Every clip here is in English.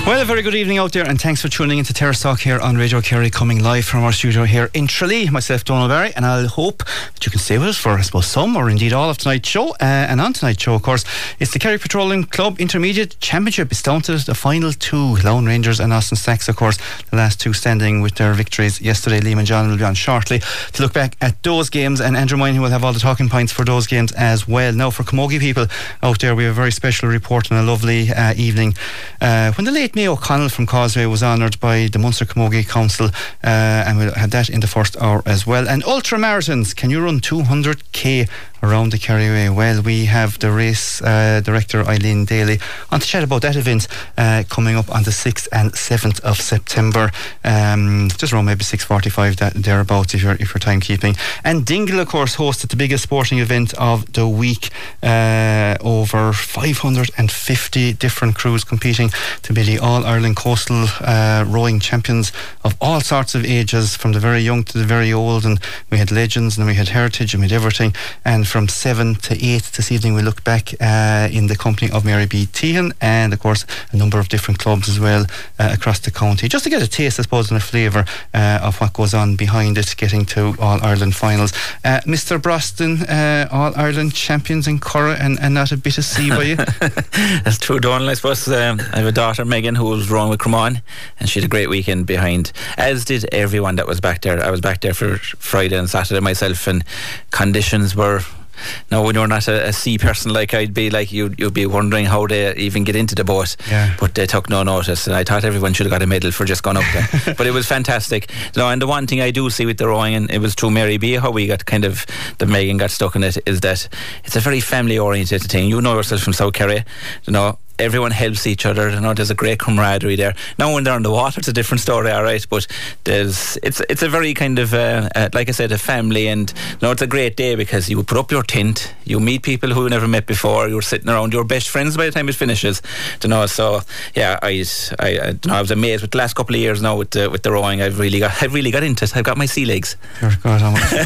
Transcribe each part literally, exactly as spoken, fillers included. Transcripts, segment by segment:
Well, a very good evening out there, and thanks for tuning into Terrace Talk here on Radio Kerry, coming live from our studio here in Tralee. Myself, Donald Barry, and I'll hope that you can stay with us for, I suppose, some or indeed all of tonight's show. Uh, and on tonight's show, of course, it's the Kerry Petroleum Club Intermediate Championship. It's down to the final two, Lone Rangers and Austin Stacks, of course, the last two standing with their victories yesterday. Liam and John will be on shortly to look back at those games, and Andrew Moynihan will have all the talking points for those games as well. Now, for Camogie people out there, we have a very special report and a lovely uh, evening uh, when the late May O'Connell from Causeway was honoured by the Munster Camogie Council, uh, and we had that in the first hour as well. And ultra marathons, can you run two hundred k around the Kerryway? Well, we have the race uh, director Eileen Daly on to chat about that event uh, coming up on the sixth and seventh of September, um, just around maybe six forty-five that, thereabouts if you're, if you're timekeeping. And Dingle, of course, hosted the biggest sporting event of the week, uh, over five hundred fifty different crews competing to be the All-Ireland Coastal uh, Rowing Champions of all sorts of ages, from the very young to the very old. And we had legends and we had heritage and we had everything. And from seven to eight this evening we looked back uh, in the company of Mary B. Tehan, and of course a number of different clubs as well uh, across the county, just to get a taste, I suppose, and a flavour uh, of what goes on behind it, getting to All-Ireland finals. uh, Mr. Broston, uh, All-Ireland champions in Curra, and, and not a bit of sea by you. That's true, Donald. I suppose um, I have a daughter, Megan, who was rowing with Cremon, and she had a great weekend behind, as did everyone that was back there. I was back there for Friday and Saturday myself, and conditions were... Now, when you're not a, a sea person like I'd be, like you'd, you'd be wondering how they even get into the boat. Yeah. But they took no notice, and I thought everyone should have got a medal for just going up there. But it was fantastic. No, and the one thing I do see with the rowing, and it was through Mary B, how we got kind of, the Megan got stuck in it, is that it's a very family oriented thing. You know yourself from South Kerry, you know. Everyone helps each other, you know. There's a great camaraderie there. Now when they're on the water, it's a different story, all right. But there's, it's it's a very kind of, uh, uh, like I said, a family, and you know, it's a great day because you put up your tent, you meet people who you never met before, you're sitting around, your best friends by the time it finishes, you know. So yeah, I, I, I, you know, I was amazed with the last couple of years now with the, with the rowing. I've really got, I've really got into it. I've got my sea legs. You're God, how much?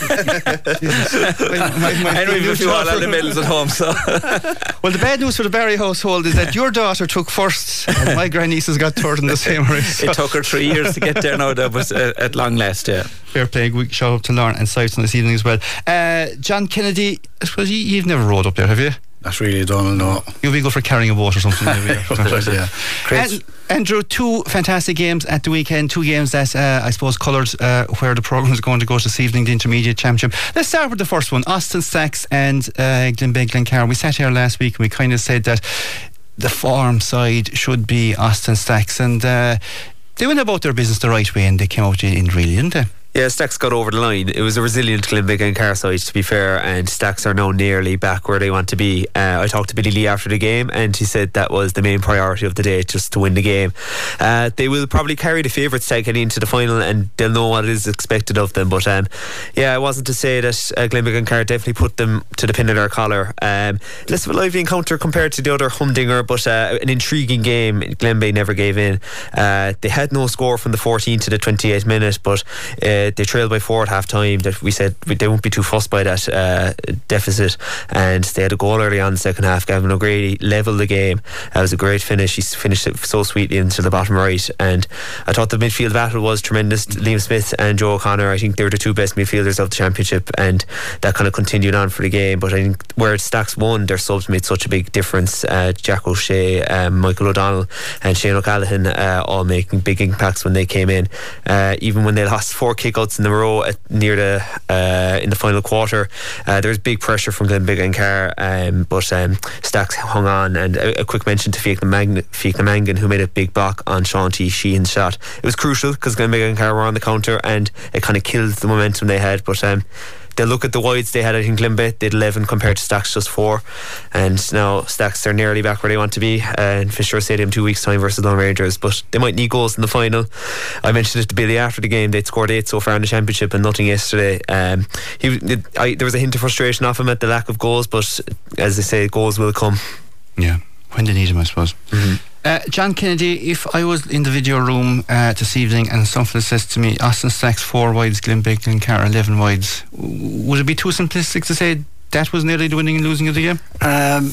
And we've a few all the medals at home. So well, the bad news for the Barry household is that your daughter took first and my grandnieces got third in the same race. So. It took her three years to get there now, though, but uh, at long last, yeah. Fair play. We shout out to Lauren and Sighton this evening as well. uh, John Kennedy, I suppose you, you've never rowed up there, have you? Not really, Donald, no. You'll be good for carrying a boat or something. Maybe. Yeah. And, Andrew, two fantastic games at the weekend, two games that uh, I suppose coloured uh, where the programme is going to go this evening, the Intermediate Championship. Let's start with the first one, Austin Stacks and uh, Glenbeigh Glencar. We sat here last week and we kind of said that the form side should be Austin Stacks, and uh, they went about their business the right way and they came out in really, didn't they? Yeah, Stacks got over the line. It was a resilient Glenbeigh Glencar side, to be fair, and Stacks are now nearly back where they want to be. Uh, I talked to Billy Lee after the game, and he said that was the main priority of the day, just to win the game. Uh, they will probably carry the favourites tag heading into the final, and they'll know what is expected of them. But um, yeah, it wasn't to say that uh, Glenbeigh Glencar definitely put them to the pin of their collar. Um, less of a lively encounter compared to the other Humdinger, but uh, an intriguing game. Glenbeigh never gave in. Uh, they had no score from the fourteenth to the twenty-eighth minute, but uh, they trailed by four at half time. That we said they won't be too fussed by that uh, deficit, and they had a goal early on in the second half. Gavin O'Grady levelled the game. Uh, it was a great finish. He finished it so sweetly into the bottom right, and I thought the midfield battle was tremendous. Liam Smith and Joe O'Connor, I think they were the two best midfielders of the championship, and that kind of continued on for the game. But I think where Stacks won, their subs made such a big difference. uh, Jack O'Shea, um, Michael O'Donnell and Shane O'Callaghan uh, all making big impacts when they came in. Uh, even when they lost four kickouts in the row at, near the uh, in the final quarter, uh, there was big pressure from Glenbeigh Glencar, um, but um, Stacks hung on. And a, a quick mention to Fiachna Mangan, who made a big block on Sean T. Sheehan's shot. It was crucial because Glenbeigh Glencar were on the counter and it kind of killed the momentum they had. But um, they'll look at the wides they had. I think Glenbeigh did eleven compared to Stacks just four, and now Stacks are nearly back where they want to be uh, in Fisher Stadium two weeks time versus Lone Rangers. But they might need goals in the final. I mentioned it to Billy after the game. They'd scored eight so far in the championship and nothing yesterday. um, he, I, there was a hint of frustration off him at the lack of goals, but as they say, goals will come. Yeah, when they need him, I suppose. Mm-hmm. Uh, John Kennedy, if I was in the video room uh, this evening and something says to me Austin Stacks four wides, Glenbeigh Glencar eleven wides, would it be too simplistic to say that was nearly the winning and losing of the game? Um,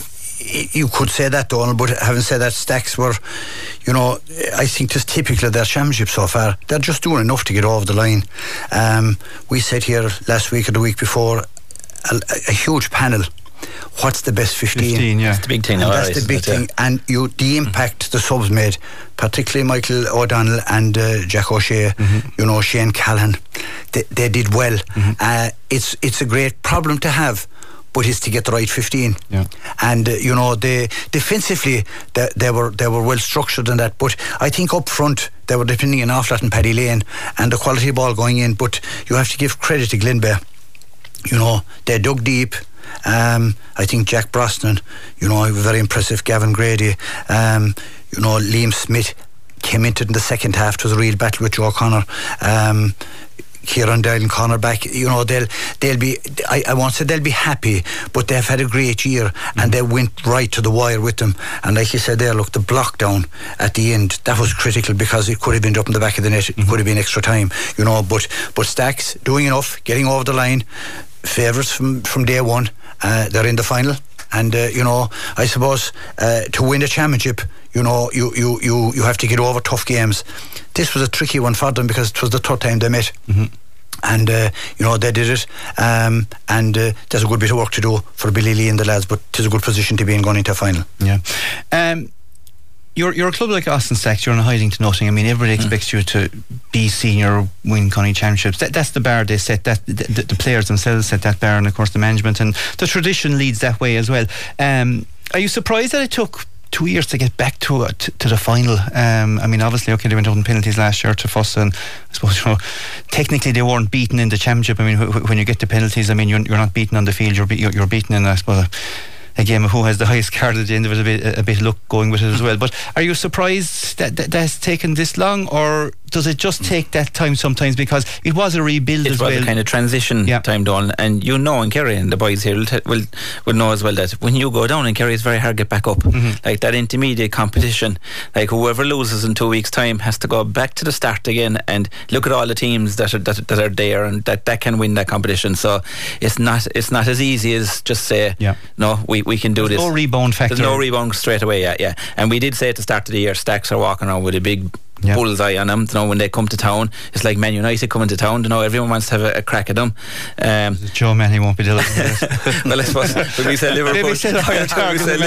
you could say that, Donald, but having said that, Stacks were, you know, I think just typical of their championship so far. They're just doing enough to get over the line. Um, we said here last week or the week before, a, a huge panel. What's the best fifteen? fifteen, yeah. That's the big thing. And now, that's right, the big isn't it? thing. And you, the impact mm-hmm. the subs made, particularly Michael O'Donnell and uh, Jack O'Shea, mm-hmm. you know, Shane Callahan, they, they did well. Mm-hmm. Uh, it's it's a great problem to have, but it's to get the right fifteen. Yeah. And uh, you know, they defensively they, they were they were well structured in that, but I think up front they were depending an awful lot on Paddy Lane and the quality ball going in. But you have to give credit to Glenbeigh. You know, they dug deep. Um, I think Jack Brosnan, you know, very impressive. Gavin Grady, um, you know, Liam Smith came into it in the second half. It was a real battle with Joe Connor. Um, Kieran Doyle and Connor back, you know, they'll they'll be, I, I won't say they'll be happy, but they've had a great year mm-hmm. and they went right to the wire with them. And like you said there, look, the block down at the end, that was critical because it could have been up in the back of the net, mm-hmm. it could have been extra time, you know, but but Stacks doing enough, getting over the line, favourites from, from day one, uh, they're in the final. And uh, you know, I suppose uh, to win a championship, you know, you, you, you, you have to get over tough games. This was a tricky one for them because it was the third time they met. Mm-hmm. And uh, you know, they did it. Um, and uh, there's a good bit of work to do for Billy Lee and the lads, but it's a good position to be in going into a final. Yeah. Um, You're, you're a club like Austin Stacks, you're not hiding to nothing. I mean, everybody expects mm. you to be senior, win county championships. That, that's the bar they set, that the, the, the players themselves set that bar, and of course the management, and the tradition leads that way as well. Um, are you surprised that it took two years to get back to uh, to, to the final? Um, I mean, obviously, okay, they went out in penalties last year to Fossa, and I suppose, you know, technically they weren't beaten in the championship. I mean, wh- wh- when you get to penalties, I mean, you're, you're not beaten on the field, you're, be- you're, you're beaten in, I suppose, a, a game of who has the highest card at the end of it, a bit, a bit of luck going with it as well. But are you surprised that, that that's taken this long, or does it just take that time sometimes, because it was a rebuild it as was well? a kind of transition yeah. time, Donald, and you know, in Kerry, and the boys here will, t- will, will know as well, that when you go down in Kerry, it's very hard to get back up. Mm-hmm. Like that intermediate competition, like whoever loses in two weeks' time has to go back to the start again and look at all the teams that are that, that are there and that, that can win that competition. So it's not it's not as easy as just say, yeah. no, we, we can do There's this. no rebound factor. There's no rebound straight away. Yeah, yeah. And we did say at the start of the year, Stacks are walking around with a big Yep. bullseye on them. You know, when they come to town, it's like Man United coming to town. You know, everyone wants to have a, a crack at them. Um, Joe Man, he won't be delighted. Well, I suppose when we say Liverpool, maybe said higher target we say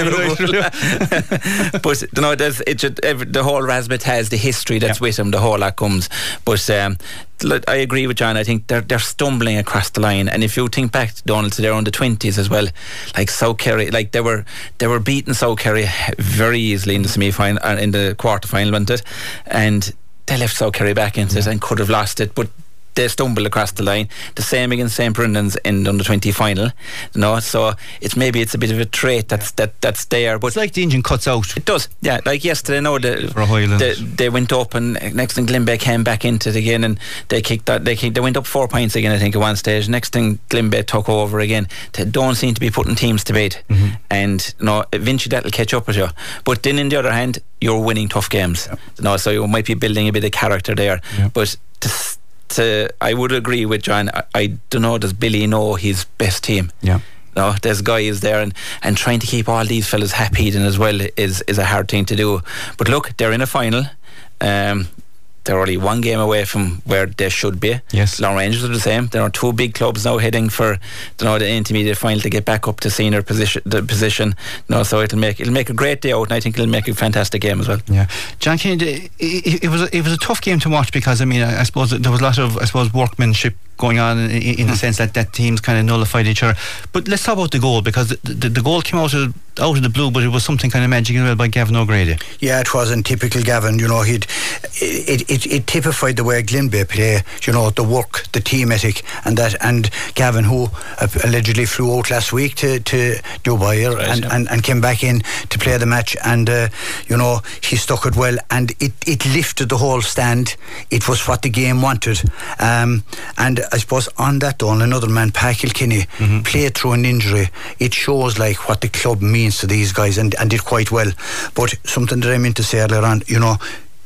Liverpool. But you know, there's it should, every, the whole Rasmet has the history that's yep. with him. The whole lot comes. But um, I agree with John. I think they're they're stumbling across the line. And if you think back, Donald, to their under twenties as well, like South Kerry, like they were they were beating South Kerry very easily in the semi final, uh, in the quarter final, wasn't it? And they left South Kerry back into yeah. it and could have lost it, but they stumbled across the line. The same against Saint Brendan's in the under twenty final. You know, so it's maybe it's a bit of a trait that's yeah. that that's there. But it's like the engine cuts out. It does, yeah. Like yesterday, no, the, For a while, the, they went up, and next thing Glenbeigh came back into it again, and they kicked that. They kicked, they went up four points again, I think, at one stage. Next thing Glenbeigh took over again. They don't seem to be putting teams to bed, mm-hmm. and you know, eventually that'll catch up with you. But then, on the other hand, you're winning tough games. Yeah. You know, so you might be building a bit of character there. Yeah. But to To, I would agree with John. I, I don't know, does Billy know his best team? Yeah. No, there's guys there, and, and trying to keep all these fellas happy then as well is, is a hard thing to do. But look, they're in a final. Um, they're only one game away from where they should be. Yes. Long Rangers are the same. There are two big clubs now heading for, you know, the intermediate final to get back up to senior position. The position. No, so it'll make it'll make a great day out, and I think it'll make a fantastic game as well. Yeah, John Kennedy, it, it was a, it was a tough game to watch, because I mean, I, I suppose there was a lot of I suppose workmanship going on in, in mm. the sense that that teams kind of nullified each other. But let's talk about the goal, because the, the, the goal came out of out of the blue, but it was something kind of magical by Gavin O'Grady. Yeah, it was, and typical Gavin. You know, he'd it it, it typified the way Glenbeigh play. You know, the work, the team ethic, and that. And Gavin, who allegedly flew out last week to, to Dubai right, and, yeah. and and came back in to play the match, and uh, you know, he stuck it well, and it it lifted the whole stand. It was what the game wanted, um, and I suppose on that though, another man, Pat Kilkenny, mm-hmm. played through an injury. It shows like what the club means to these guys, and, and did quite well. But something that I meant to say earlier on, you know,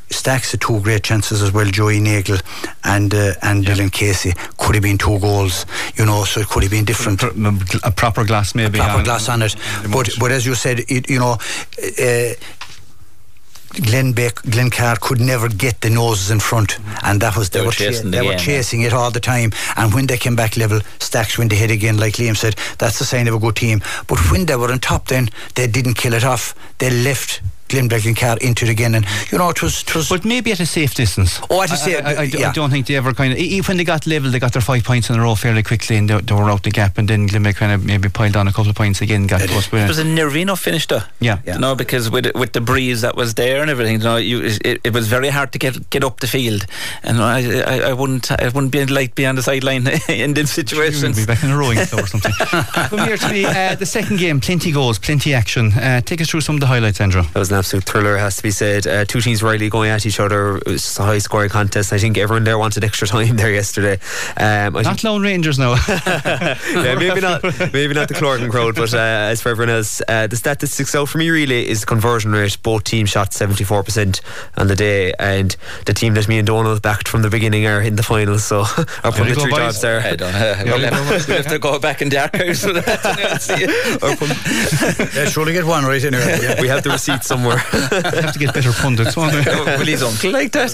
Stacks had two great chances as well. Joey Nagel and uh, and yeah. Dylan Casey could have been two goals, you know, so it could have been different. A proper glass maybe. A proper on, glass on it. But but as you said, it, you know, uh, Glenn Beck, Glen Carr could never get the noses in front, and that was they, they were, chasing, cha- they were chasing it all the time. And when they came back level, Stacks went ahead again, like Liam said. That's the sign of a good team. But when they were on top, then they didn't kill it off. They left Glenbeck and Carr into it again, and you know it was, it was but maybe at a safe distance. Oh, at a safe I, I, I, yeah. I don't think they ever kind of, even when they got level, they got their five points in a row fairly quickly, and they, they were out the gap, and then Glenbeck kind of maybe piled on a couple of points again. Got close with it. It was a nearly enough finish though. Yeah, yeah. You know, because with with the breeze that was there and everything, you know, you, it, it was very hard to get get up the field, and I I, I wouldn't I wouldn't be like be on the sideline in this situation. Be back in a rowing club or something. Come here to me. Uh, the second game, plenty goals, plenty action. Uh, take us through some of the highlights, Andrew. That was an absolute thriller, has to be said. Uh, two teams rightly going at each other. It was just a high scoring contest. I think everyone there wanted extra time there yesterday. Um, I not Lone Rangers now. yeah, maybe not maybe not the Clorgan crowd, but uh, as for everyone else, uh, the stat that sticks out for me really is the conversion rate. Both teams shot seventy-four percent on the day, and the team that me and Donald backed from the beginning are in the final, so our punditry jobs there. I don't know. We'll have, we'll have to go back in the archives for that. Yeah, surely get one right anyway. Yeah, we have the receipt somewhere. We have to get better pundits, won't we? Well, his uncle like that.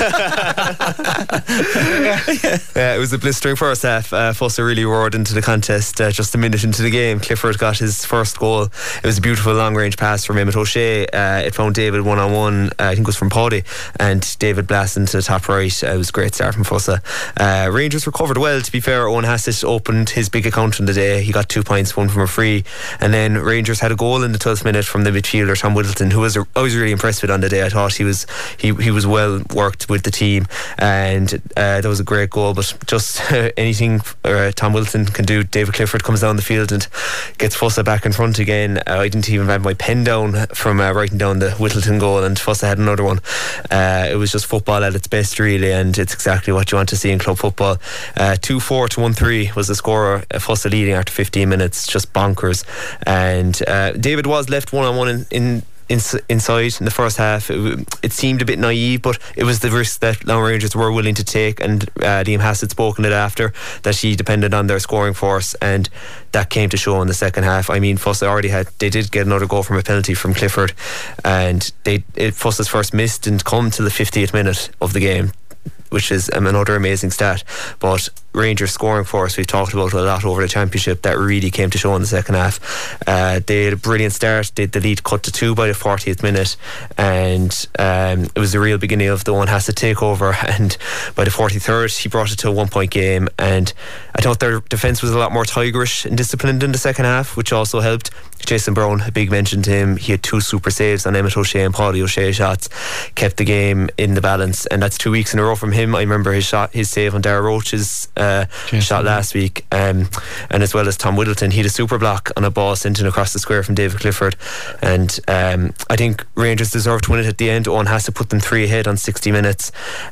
Yeah, it was a blistering first half. uh, Fossa really roared into the contest. Uh, just a minute into the game, Clifford got his first goal. It was a beautiful long range pass from Emmett O'Shea. Uh, it found David one on one, I think it was from Paddy, and David blasted into the top right. Uh, it was a great start from Fossa. uh, Rangers recovered well, to be fair. Owen Hassett opened his big account on the day. He got two points, one from a free, and then Rangers had a goal in the twelfth minute from the midfielder Tom Whittleton, who was a, I was really impressed with on the day. I thought he was he, he was well worked with the team, and uh, that was a great goal. But just uh, anything uh, Tom Whittleton can do, David Clifford comes down the field and gets Fossa back in front again. uh, I didn't even have my pen down from uh, writing down the Whittleton goal, and Fossa had another one. Uh, it was just football at its best really, and it's exactly what you want to see in club football. uh, two four to one three was the score. uh, Fossa leading after fifteen minutes, just bonkers. And uh, David was left one on one in, in In, inside in the first half. It, it seemed a bit naive, but it was the risk that Lone Rangers were willing to take, and uh, Liam Hassett spoken it after, that he depended on their scoring force, and that came to show in the second half. I mean, Fossa already had, they did get another goal from a penalty from Clifford, and they it, Fossa's first miss didn't come till the fiftieth minute of the game, which is um, another amazing stat. But Rangers scoring force, we've talked about a lot over the championship, that really came to show in the second half. Uh, they had a brilliant start. They had the lead cut to two by the fortieth minute, and um, it was the real beginning of the Owen Hassett takeover. And by the forty-third, he brought it to a one point game, and I thought their defence was a lot more tigerish and disciplined in the second half, which also helped. Jason Brown, a big mention to him. He had two super saves on Emmett O'Shea and Paddy O'Shea shots, kept the game in the balance, and that's two weeks in a row from him. I remember his shot, his save on Dara Roach's uh, shot last week, um, and as well as Tom Whittleton, he had a super block on a ball sent in across the square from David Clifford. And um, I think Rangers deserved to win it at the end. Owen Hassett put them three ahead on sixty minutes.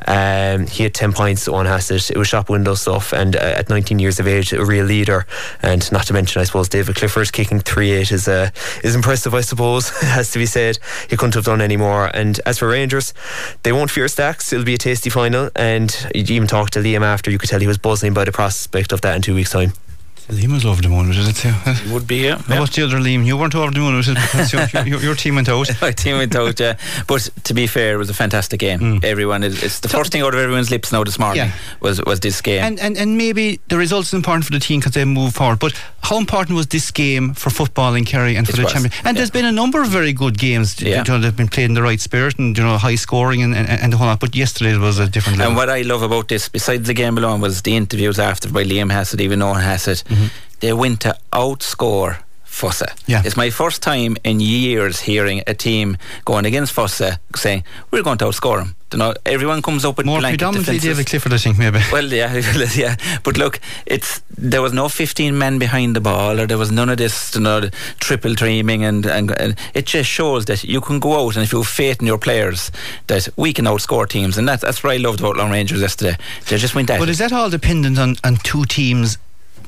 Um, he had ten points, Owen Hassett. It was shop window stuff, and uh, at nineteen years of age, a real leader. And not to mention, I suppose, David Clifford kicking three eight is uh, is impressive, I suppose. It has to be said. He couldn't have done any more. And as for Rangers, they won't fear Stacks. It'll be a tasty final, and you even talked to Liam after, you could tell he was buzzing by the prospect of that in two weeks' time. Liam was over the moon, was it? Too? Would be, yeah. Now, what's the other Liam? You weren't over the moon, was it? Because your, your, your team went out. My team went out, yeah. But to be fair, it was a fantastic game. Mm. Everyone, is, it's the so, first thing out of everyone's lips now this morning, yeah. was, was this game. And, and and maybe the results are important for the team because they move forward. But how important was this game for football in Kerry and for it the was. champion? And yeah. there's been a number of very good games. Yeah. You know, they've been played in the right spirit and, you know, high scoring and, and, and the whole lot. But yesterday was a different level. And what I love about this, besides the game alone, was the interviews after by Liam Hassett, even Owen Hassett. Mm-hmm. They went to outscore Fossa. Yeah. It's my first time in years hearing a team going against Fossa saying, we're going to outscore them. You know, everyone comes up with more blanket predominantly defenses. David Clifford, I think, maybe. Well, yeah, yeah. But look, it's there was no fifteen men behind the ball, or there was none of this, you know, the triple teaming, and, and and it just shows that you can go out and if you have faith in your players, that we can outscore teams, and that's that's what I loved about Lone Rangers yesterday. They just went at But it. Is that all dependent on, on two teams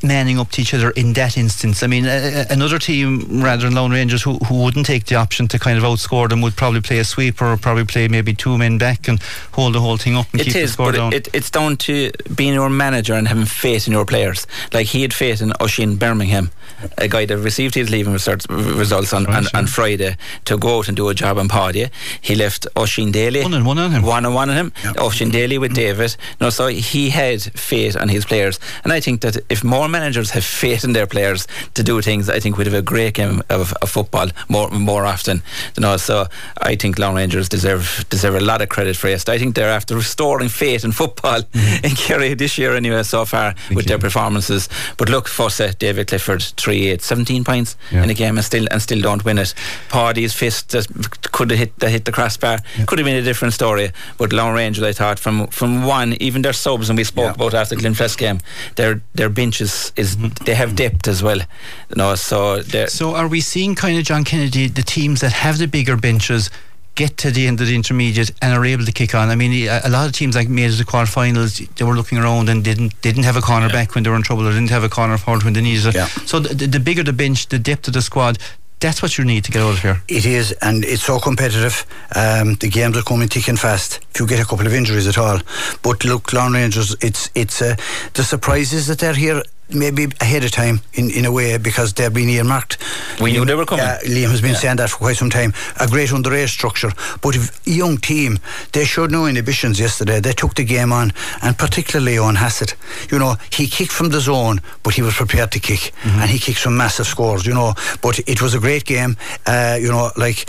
manning up to each other in that instance. I mean, uh, another team rather than Lone Rangers who, who wouldn't take the option to kind of outscore them would probably play a sweeper or probably play maybe two men back and hold the whole thing up and it keep is, the score but down. It, it's down to being your manager and having faith in your players. Like he had faith in Oisin Birmingham, a guy that received his leaving results, results on, Right, on, sure. on Friday to go out and do a job in Paddy. He left Oisin Daly One and one on him. One and one on him. Yep. Oisin Daly with David. No, so he had faith on his players, and I think that if more managers have faith in their players to do things, I think we'd have a great game of, of football more more often. You know, so I think Lone Rangers deserve deserve a lot of credit for it. I think they're after restoring faith in football mm-hmm. in Kerry this year anyway so far Thank with you. Their performances. But look, Fossa, David Clifford, three eight, seventeen points yeah. in a game and still and still don't win it. Paddy's fist that could have hit, that hit the crossbar yeah. could have been a different story. But Lone Rangers, I thought from from one, even their subs, and we spoke yeah. about after the Glenflesk game, their their benches is mm-hmm. they have depth as well. You know, so so are we seeing kind of, John Kennedy, the teams that have the bigger benches get to the end of the intermediate and are able to kick on? I mean, a lot of teams like made it to the quarterfinals, they were looking around and didn't didn't have a corner yeah. back when they were in trouble, or didn't have a corner forward when they needed it. Yeah. So the, the bigger the bench, the depth of the squad, that's what you need to get out of here. It is, and it's so competitive. Um, the games are coming thick and fast. If you get a couple of injuries at all, but look, Lone Rangers, it's it's uh, the surprise is that they're here maybe ahead of time in, in a way, because they've been earmarked. We knew they were coming. Uh, Liam has been yeah. saying that for quite some time. A great underage structure, but if a young team, they showed no inhibitions yesterday. They took the game on, and particularly on Hassett. You know, he kicked from the zone, but he was prepared to kick, mm-hmm. and he kicked some massive scores. You know, but it was a great game. Uh, you know, like.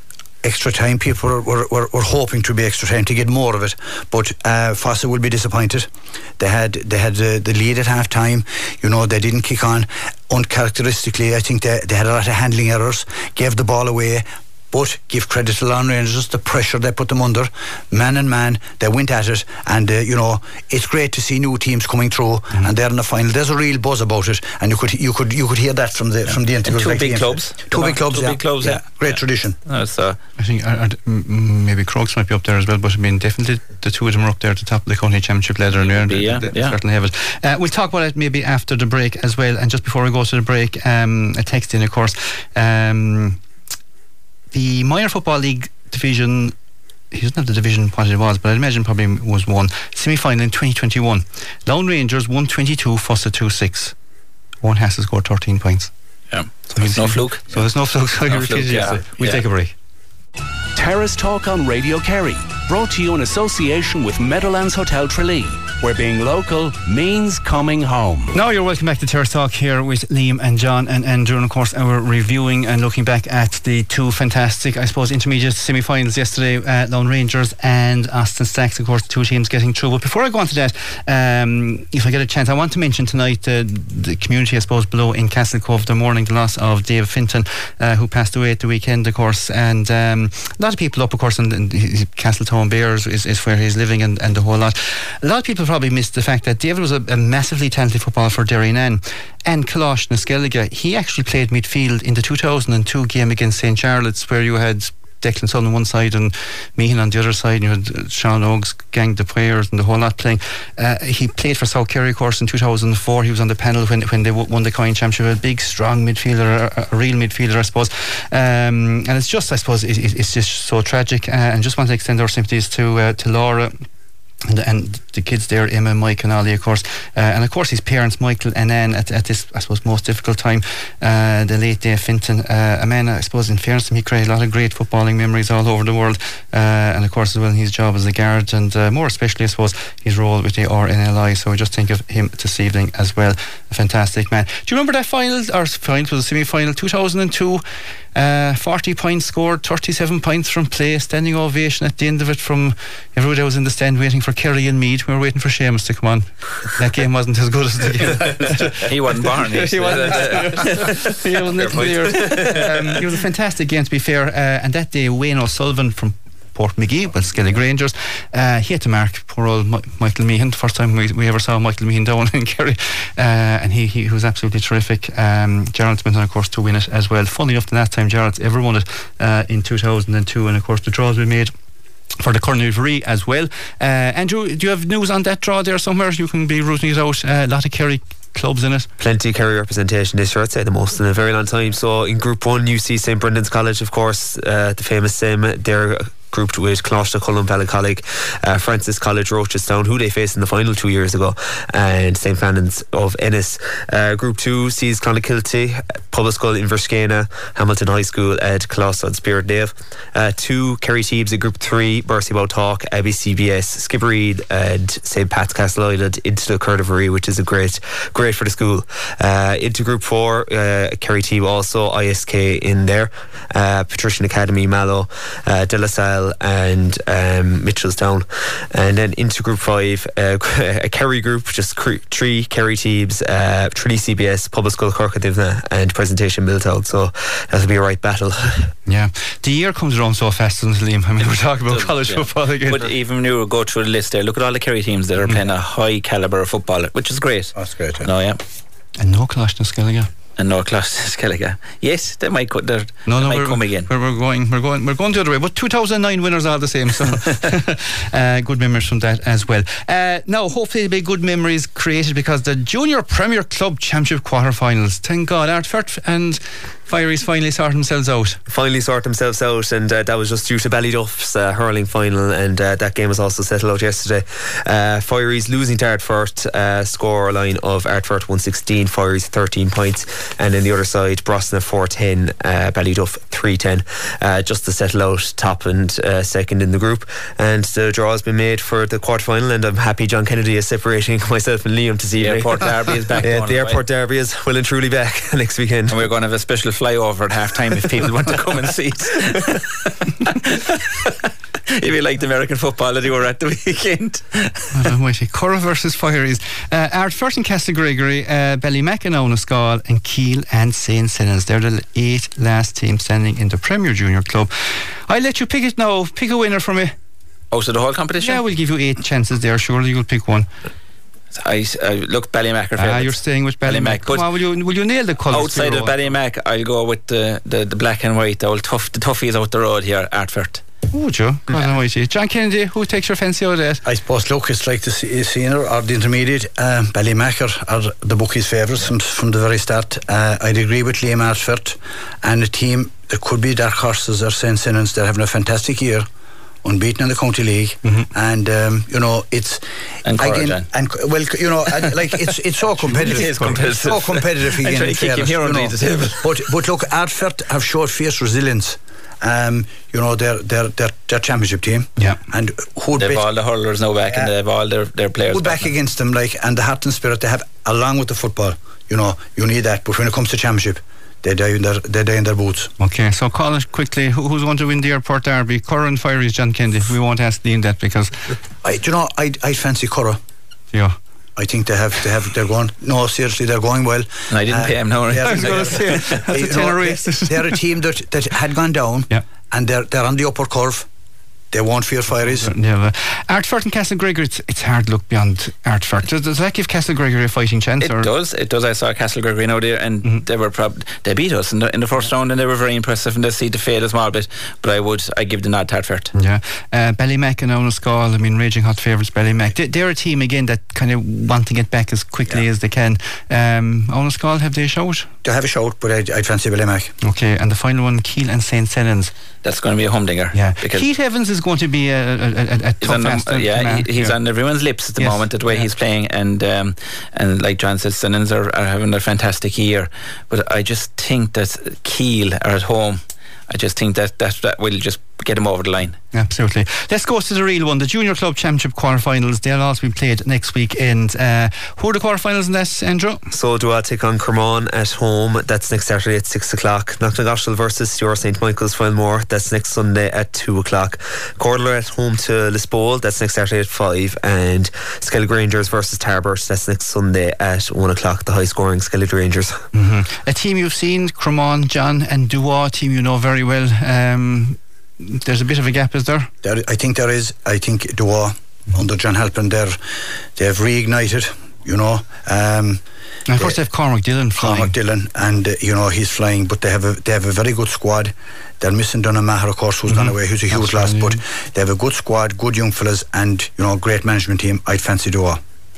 Extra time, people were, were, were, were hoping to be extra time to get more of it, but uh, Fossa will be disappointed. They had they had uh, the lead at half time. You know, they didn't kick on. Uncharacteristically, I think they, they had a lot of handling errors, gave the ball away. But give credit to Lone Rangers, the pressure they put them under, man and man, they went at it, and uh, you know, it's great to see new teams coming through, mm-hmm. and they're in the final. There's a real buzz about it, and you could you could you could hear that from the yeah. from the interviews. Two like big the clubs, two big clubs, two yeah. big clubs, yeah. yeah. Great yeah. tradition. No, so I think are, are, maybe Crokes might be up there as well, but I mean, definitely the two of them are up there at the top of the county championship ladder, and yeah, they, yeah, they, they yeah. certainly have it. Uh, we'll talk about it maybe after the break as well. And just before we go to the break, um, a text in, of course. Um, The Minor Football League division, he doesn't have the division what it was, but I imagine probably was one semi-final in twenty twenty-one. Lone Rangers one twenty-two, Fossa two six. One has to score thirteen points. Yeah, so there's no fluke. So there's no fluke. So no fluke yeah. We'll yeah. take a break. Terrace Talk on Radio Kerry, brought to you in association with Meadowlands Hotel Tralee, where being local means coming home. Now you're welcome back to Terrace Talk here with Liam and John and Andrew, and of course our reviewing and looking back at the two fantastic, I suppose, intermediate semi-finals yesterday, uh, Lone Rangers and Austin Stacks, of course, the two teams getting through. But before I go on to that, um, if I get a chance, I want to mention tonight uh, the community, I suppose, below in Castle Cove, the mourning the loss of Dave Finton, uh, who passed away at the weekend, of course, and um, a lot of people up, of course, in, in Castletown Bears is, is where he's living, and, and the whole lot. A lot of people probably missed the fact that David was a, a massively talented footballer for Derrynane and Kalash Naskelliga. He actually played midfield in the two thousand two game against Saint Charlotte's, where you had Declan Sullivan on one side and Meehan on the other side, and you had Sean Oakes, gang the players and the whole lot playing. Uh, he played for South Kerry, of course, in two thousand four. He was on the panel when when they won the Coin Championship. A big, strong midfielder, a, a real midfielder, I suppose. Um, and it's just, I suppose, it, it, it's just so tragic. Uh, and just want to extend our sympathies to uh, to Laura. And, and the kids there, Emma, Mike and Ollie, of course, uh, and of course his parents, Michael and Anne, at, at this, I suppose, most difficult time, uh, the late Dave Finton, uh, a man, I suppose, in fairness to him, he created a lot of great footballing memories all over the world, uh, and of course as well his job as a guard, and uh, more especially, I suppose, his role with the R N L I. So I just think of him this evening as well. A fantastic man. Do you remember that final, or final, was a semi-final, two thousand two? Uh, forty points scored, thirty-seven points from play, standing ovation at the end of it from everybody was in the stand waiting for Kerry and Meath. We were waiting for Seamus to come on. That game wasn't as good as the game. He wasn't born. he wasn't. he wasn't there. Um, it was a fantastic game, to be fair. Uh, and that day, Wayne O'Sullivan from Portmagee, well, Skellig Rangers, uh, he had to mark poor old Mi- Michael Meehan. The first time we, we ever saw Michael Meehan down in Kerry, uh, and he, he was absolutely terrific. um, Gerald's been on, of course, to win it as well. Funny enough, the last time Gerald's ever won it uh, in two thousand two, and of course the draws we made for the Cornelivery as well. uh, Andrew, do you have news on that draw there somewhere? You can be rooting it out. Uh, a lot of Kerry clubs in it. Plenty of Kerry representation this year, I'd say the most in a very long time. So in Group one, you see St Brendan's College, of course, uh, the famous Sim. They're grouped with Closter, Cullen, Ballincollig, uh, Francis College, Rochestown, who they faced in the final two years ago, and St Flannan's of Ennis. Uh, group two sees Clonakilty, Public School, Inverskena, Hamilton High School, Ed, Colossal and Spirit Dave. Uh, two Kerry teams in Group three, Bercy Talk, Abbey C B S, Skibbereen and St Pat's Castle Island into the Curdivery, which is a great great for the school. Uh, into Group four, uh, Kerry team also, I S K in there, uh, Patrician Academy, Mallow, uh, De La Salle and um, Mitchellstown. And then into Group five, uh, a Kerry group, just cr- three Kerry teams, uh, Trinity C B S, Public School Corkadivna and Presentation Milltown. So that'll be a right battle. Yeah, the year comes around so fast, doesn't it, Liam? I mean, we're talking about college yeah. football again. But even when you go through the list there, look at all the Kerry teams that are mm. playing a high calibre of football, which is great. That's great, yeah. No, yeah. And no Colosh na Skellige. And no Closh na Skellige. Yes, they might, co- they're, no, they no, might we're, come again. We're, we're going, we're going, we're going the other way. But two thousand nine winners all the same. So uh, good memories from that as well. Uh, now, hopefully, there'll be good memories created because the Junior Premier Club Championship quarter-finals. Thank God, Ardfert and Fieries finally sort themselves out. Finally sort themselves out, and uh, that was just due to Ballyduff's uh, hurling final, and uh, that game was also settled out yesterday. Uh, Fieries losing to Ardfert, uh, score line of Ardfert one sixteen, Fieries thirteen points, and then the other side, Brosna four ten, uh, Ballyduff three ten, uh, just to settle out top and uh, second in the group. And the draw has been made for the quarter final, and I'm happy John Kennedy is separating myself and Liam to see the airport derby is back. Yeah, the airport derby is well and truly back next weekend, and we're going to have a special flyover at half time if people want to come and see it. If you like the American football that you were at the weekend. Well, mighty. Curra versus Fieries. Uh, Ardfert and Castle Gregory, uh, Ballymac and Ownascal, and Keele and Saint Senans. They're the eight last teams standing in the Premier Junior Club. I'll let you pick it now. Pick a winner for me. Oh, so the whole competition? Yeah, we'll give you eight chances there. Surely you'll pick one. I uh, look, Ballymac are favourites. Ah, you're staying with Ballymac. Ballymac. Come on, will you, will you nail the colours? Outside of Ballymac, I'll go with the, the, the black and white, the old tough, the toughies out the road here, Ardfert. Oh, Joe. God almighty. John Kennedy, who takes your fancy out of that? I suppose, look, it's like the senior or the intermediate. Um, Ballymac are, are the bookies' favourites from, from the very start. Uh, I'd agree with Liam Ardfert, and a team that could be dark horses are Saint Senans. They're having a fantastic year, unbeaten in the county league, mm-hmm. and um, you know it's and again, and well, you know, and, like it's it's so competitive. It is competitive. It's so competitive again. I try to keep you on the table. But but look, Ardfert have showed fierce resilience. Um, you know, they're they're they're their championship team. Yeah, and who'd they've bet, all the hurlers now back, uh, and they've all their their players who'd back, back against them, like, and the heart and spirit they have along with the football. You know, you need that. But when it comes to championship, they die in their they die in their boots. Okay, so call it quickly. Who, who's going to win the airport derby? Curra and Fieries, John Kennedy. We won't ask Liam that because I, do you know, I I fancy Curra. Yeah. I think they have, they have, they're going, no, seriously, they're going well. And I didn't uh, pay him now. Right? I was going to say, that's a tenner race. They're a team that, that had gone down, yeah. and they're they're on the upper curve. They won't fear Fieries. Yeah, Ardfert and Castle Gregory, it's, it's hard to look beyond Ardfert. Does, does that give Castle Gregory a fighting chance? It or? does. It does. I saw Castle Gregory now there, and mm-hmm. they were prob- they beat us in the, in the first round, and they were very impressive. And they see the fade a small bit, but I would I give the nod to Ardfert. Yeah, uh, Ballymac and Ownascal. I mean, raging hot favourites. Ballymac. They, they're a team again that kind of want to get back as quickly yeah. as they can. Um, Ownascal, have they a shout? They have a shout, but I'd, I'd fancy Ballymac. Okay, and the final one, Keele and Saint Senans. That's going to be a humdinger. Yeah, Keith Evans is going to be a, a, a, a tough ass. Yeah, he, he's yeah. on everyone's lips at the yes. moment, the way yeah. he's playing, and um, and like John said, Senans are, are having a fantastic year. But I just think that Keele are at home. I just think that that, that will just get him over the line. Absolutely. Let's go to the real one, the Junior Club Championship quarterfinals. They'll also be played next weekend. Uh, who are the quarterfinals in that, Andrew? So Dua take on Cremon at home. That's next Saturday at six o'clock. Knocknagoshel versus your Saint Michael's Fillmore. That's next Sunday at two o'clock. Cordler at home to Lisbole. That's next Saturday at five. And Skellig Rangers versus Tarbert. That's next Sunday at one o'clock. The high scoring Skellig Rangers. Mm-hmm. A team you've seen, Cremon, John, and Dua, a team you know very well. Um, there's a bit of a gap, is there? there I think there is. I think Dua under John Halpin, they're they've reignited, you know. Um, and of course they have Cormac Dillon flying. Cormac Dillon, and uh, you know, he's flying, but they have a they have a very good squad. They're missing Donald Maher, of course, who's mm-hmm. gone away, who's a huge loss, but they have a good squad, good young fellas, and you know, great management team. I'd fancy Dua.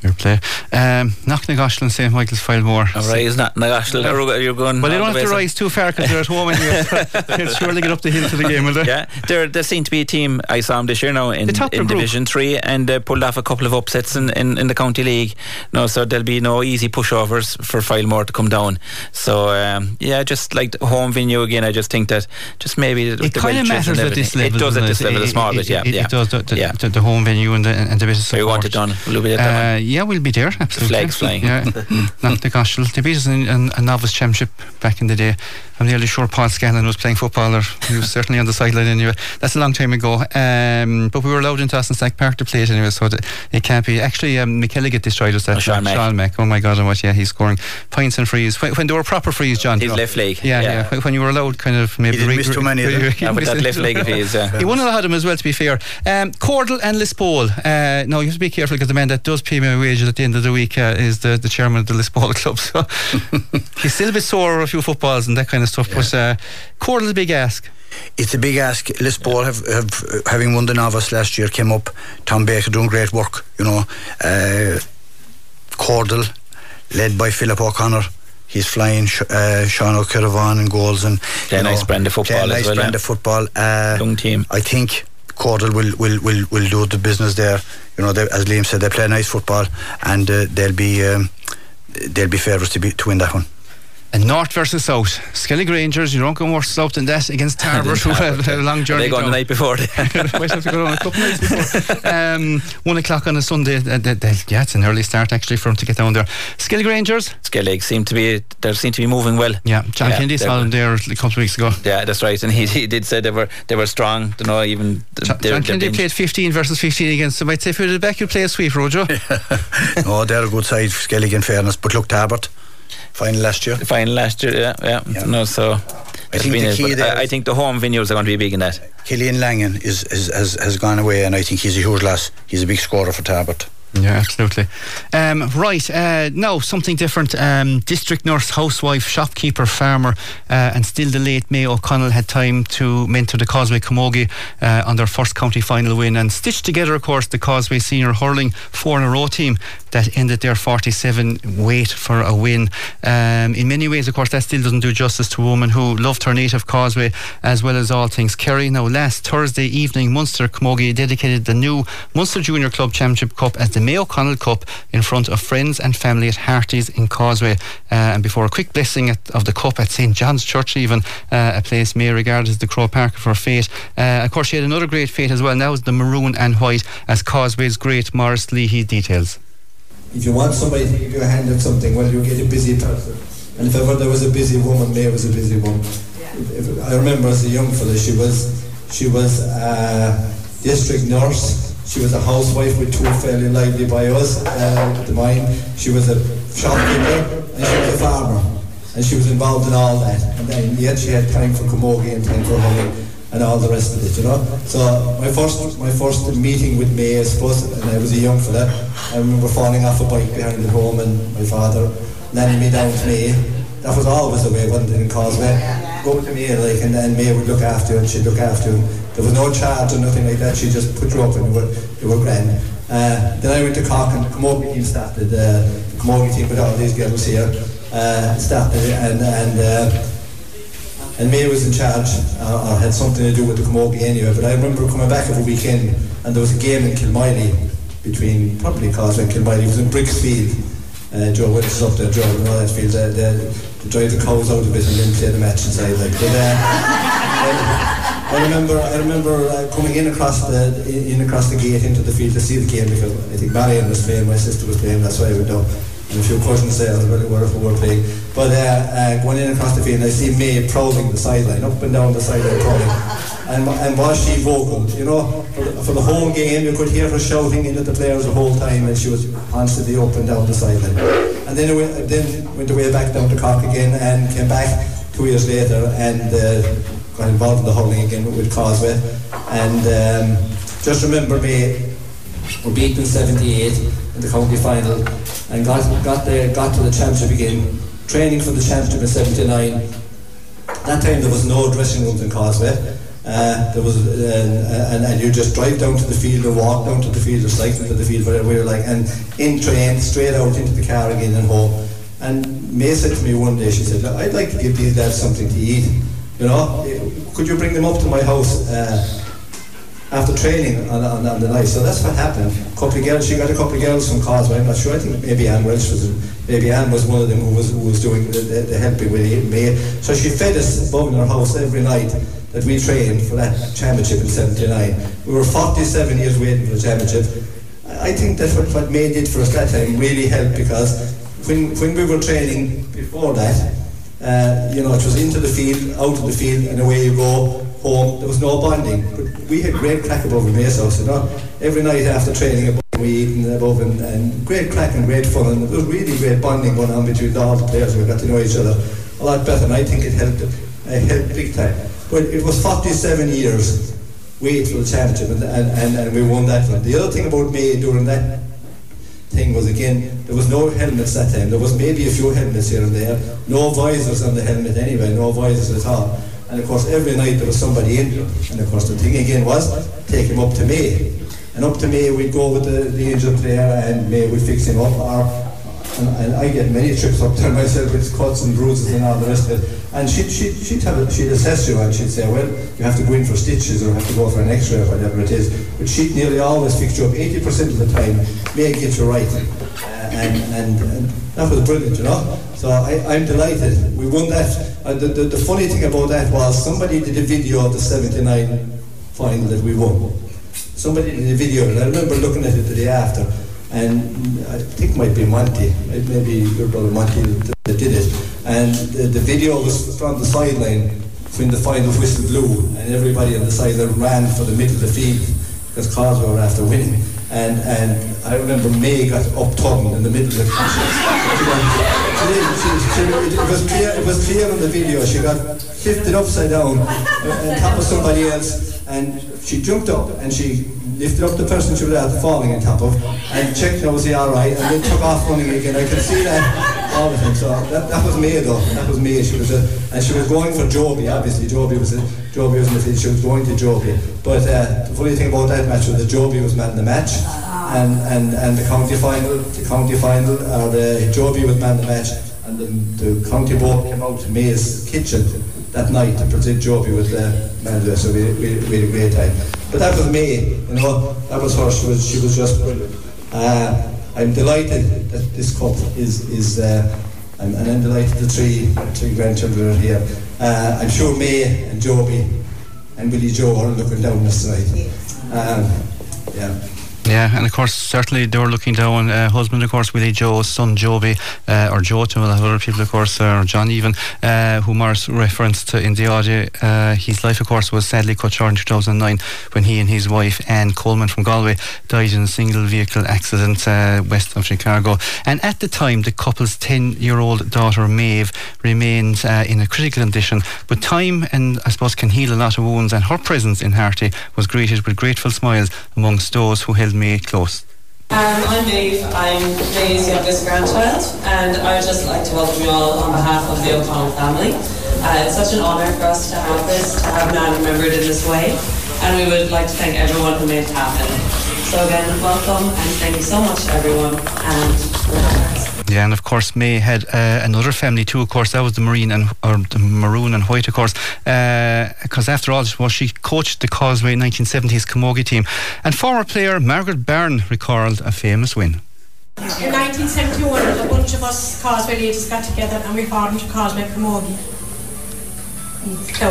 Fair play. Um, Knock na Goshel and Saint Michael's Filemore. Oh, rise not na Goshel. You're going. Well, they don't have to rise too far because they're at home anyway. They'll surely get up the hill to the game, will they? Yeah, there there seem to be a team. I saw them this year now in, in Division Three, and uh, pulled off a couple of upsets in, in, in the County League. No, so there'll be no easy pushovers for Filemore to come down. So um, yeah, just like the home venue again. I just think that just maybe it kind of matters at this level. It does at this level, a small bit. Yeah, it, yeah. It does the, the, yeah. the, the home venue and the and the bit of support. We want it done. We'll be there. Uh, yeah, we'll be there. Absolutely. The flag's flying. Yeah, Knock na Goshel. They beat us in, in a novice championship back in the day. I'm nearly sure Paul Scanlon was playing football, or he was certainly on the sideline anyway. That's a long time ago. Um, but we were allowed into Austin Stack Park to play it anyway, so that it can't be. Actually, um, McKelligot destroyed us that. Oh, Sean Mack. Sean Mack. Oh my God, and what? Yeah, he's scoring points and frees when, when they were proper frees, John. His you know. left leg. Yeah, yeah, yeah. When you were allowed, kind of maybe. He didn't re- miss too many. Re- yeah, but that left leg of his. Uh, he won a lot of them as well, to be fair. Um, Cordal and Lisbole. Uh, no, you have to be careful because the man that does pay my wages at the end of the week uh, is the, the chairman of the Lisbole club. So he's still a bit sore over a few footballs and that kind of stuff. Yeah. But uh, Cordal's a big ask. It's a big ask. Lisbole have, have having won the novice last year, came up. Tom Baker doing great work, you know. Uh, Cordal, led by Philip O'Connor. He's flying. Uh, Sean O'Caravan and goals and play a nice brand of football. Play a nice as well, brand yeah. of football. Uh, Young team. I think Cordal will, will, will, will do the business there. You know, they, as Liam said, they play nice football, and uh, they'll be um, they'll be favourites to be to win that one. And North versus South. Skellig Rangers, you don't go more south than that against Tarbert, who have a long journey. They go on the night before. Might have to go on a couple of nights before. Um, one o'clock on a Sunday. Uh, they, they, yeah, it's an early start actually for them to get down there. Skellig Rangers. Skellig seem to be they seem to be moving well. Yeah, John yeah, Kennedy saw them there a couple of weeks ago. Yeah, that's right, and he, he did say they were they were strong. You know, even John, John Kennedy played fifteen versus fifteen against them. I'd say if you were back, you'd play a sweep, Roger. Oh, they're a good side, Skellig, in fairness. But look, Tarbert. Final last year. Final last year, yeah, yeah. yeah. No, so I think the key there I, I think the home venues are going to be big in that. Killian Langan is, is has has gone away, and I think he's a huge loss. He's a big scorer for Tarbert. Yeah, absolutely. Um, right, uh, now something different. Um, district nurse, housewife, shopkeeper, farmer, uh, and still the late May O'Connell had time to mentor the Causeway Camogie uh, on their first county final win, and stitched together, of course, the Causeway senior hurling four in a row team that ended their forty-seven wait for a win. Um, in many ways, of course, that still doesn't do justice to a woman who loved her native Causeway as well as all things Kerry. Now, last Thursday evening, Munster Camogie dedicated the new Munster Junior Club Championship Cup as the May O'Connell Cup in front of friends and family at Harty's in Causeway, uh, and before a quick blessing at, of the cup at Saint John's Church, even uh, a place May regarded as the Crow Park for fate. Uh, of course, she had another great fate as well. Now is the maroon and white, as Causeway's great Maurice Leahy details. If you want somebody to give you a hand at something, well, you get a busy person, and if ever there was a busy woman, May was a busy woman. If, if, I remember as a young fella, she was she was a district nurse. She was a housewife with two fairly lively bios uh, at the mine. She was a shopkeeper and she was a farmer, and she was involved in all that. And then yet she had time for camogie and time for hurling and all the rest of it, you know. So my first my first meeting with May, I suppose, and I was a young fella. I remember falling off a bike behind the home, and my father landing me down to May. That was always the way, wasn't it, in Causeway? Go to May, like, and then May would look after you, and she'd look after you. There was no charge or nothing like that. She just put you up, and you were, you were grand. Uh, then I went to Cork, and the camogie team started. Uh, the camogie team with all these girls here uh, started, and and uh, and May was in charge, uh, or had something to do with the camogie anyway. But I remember coming back every weekend, and there was a game in Kilmiley between probably Causeway and Kilmiley. It was in Bricksfield. Uh, Joe Willis up there, Joe, and all that field. Uh, they, they drive the cows out of it and then play the match inside. Like, but, uh, I, I remember, I remember uh, coming in across the in across the gate into the field to see the game, because I think Marion was playing, my sister was playing. That's why I went down, and a few cousins there as well who were, who were playing. But uh, uh, going in across the field, I see May prowling the sideline, up and down the sideline, prowling. And, and was she vocal, you know, for the, for the whole game. You could hear her shouting in at the players the whole time, and she was constantly up and down the sideline. And then it, then went away back down to Cork again, and came back two years later, and uh, got involved in the hurling again with Causeway. And um, just remember me, we're beaten in seventy-eight in the county final, and got got there, got to the championship again, training for the championship in seventy-nine. That time there was no dressing rooms in Causeway. Uh, there was, uh, and, and you just drive down to the field or walk down to the field or cycle to the field, whatever we were like, and in train, straight out into the car again and home. And May said to me one day, she said, look, I'd like to give these lads something to eat. You know, could you bring them up to my house uh, after training on, on, on the night? So that's what happened. A couple of girls, she got a couple of girls from Causeway, I'm not sure, I think maybe Anne Welsh was, maybe Anne was one of them who was, who was doing the, the, the helping with May. So she fed us above in her house every night that we trained for that championship in seventy-nine. We were forty-seven years waiting for the championship. I think that's what, what May did for us that time really helped, because when, when we were training before that, uh, you know, it was into the field, out of the field, and away you go, home. There was no bonding. But we had great crack above in May's house, you know. Every night after training above, we eating above, and, and great crack and great fun, and there was really great bonding going on between all the players. We got to know each other a lot better, and I think it helped, it helped big time. But it was forty-seven years wait for the championship, and, and, and we won that one. The other thing about May during that thing was, again, there was no helmets that time. There was maybe a few helmets here and there. No visors on the helmet anyway, no visors at all. And of course every night there was somebody injured. And of course the thing again was, take him up to May. And up to May we'd go with the, the injured player, and May would fix him up. Or, and, and I get many trips up there myself with cuts and bruises and all the rest of it. And she'd, she'd, she'd, have a, she'd assess you, and she'd say, well, you have to go in for stitches or have to go for an x-ray or whatever it is. But she'd nearly always fix you up. eighty percent of the time, May get you right. Uh, and, and, and that was brilliant, you know. So I, I'm delighted. We won that. Uh, the, the, the funny thing about that was somebody did a video of the seventy-nine final that we won. Somebody did a video, and I remember looking at it the day after. And I think it might be Monty, maybe your brother Monty that did it. And the, the video was from the sideline when the final whistle blew, and everybody on the sideline ran for the middle of the field because Causeway were after winning. And and I remember May got upturned in the middle of the field. It was clear. It was clear on the video. She got lifted upside down on top of somebody else, and she jumped up and she lifted up the person she was after falling on top of, and checked now was he all right, and then took off running again. I could see that all the time. So that, that was May though. That was May. She was a, and she was going for Joby. Obviously, Joby was a, Joby was in the field. She was going to Joby. But uh, the funny thing about that match was that Joby was man in the match, and, and, and the county final, the county final, or the Joby was man in the match, and the, the county board came out to May's kitchen that night to present Joby with the manager. So we, we, we had a great time. But that was May, you know, that was her. She was, she was just brilliant. Uh, I'm delighted that this cup is, is uh, I'm, and I'm delighted the three, three grandchildren are here. Uh, I'm sure May and Joby and Willie Joe are looking down this side. Um, yeah. Yeah, and of course, certainly they were looking down. Uh, husband, of course, Willie Joe's son Joby, uh, or Joe to other people, of course, uh, or John even, uh, who Morris referenced in the audio. Uh, his life, of course, was sadly cut short in two thousand nine when he and his wife Anne Coleman from Galway died in a single vehicle accident uh, west of Chicago. And at the time, the couple's ten-year-old daughter Maeve remained uh, in a critical condition. But time, and I suppose, can heal a lot of wounds. And her presence in Harty was greeted with grateful smiles amongst those who held May close. Um, I'm Maeve. I'm May's youngest grandchild, and I would just like to welcome you all on behalf of the O'Connell family. Uh, it's such an honour for us to have this, to have Nan remembered in this way, and we would like to thank everyone who made it happen. So again, welcome, and thank you so much to everyone, and yeah, and of course May had uh, another family too, of course. That was the Marine and or the Maroon and White, of course, because uh, after all, well, she coached the Causeway nineteen seventies Camogie team. And former player Margaret Byrne recalled a famous win. In nineteen seventy-one, a bunch of us Causeway ladies got together and we formed Causeway Camogie. So,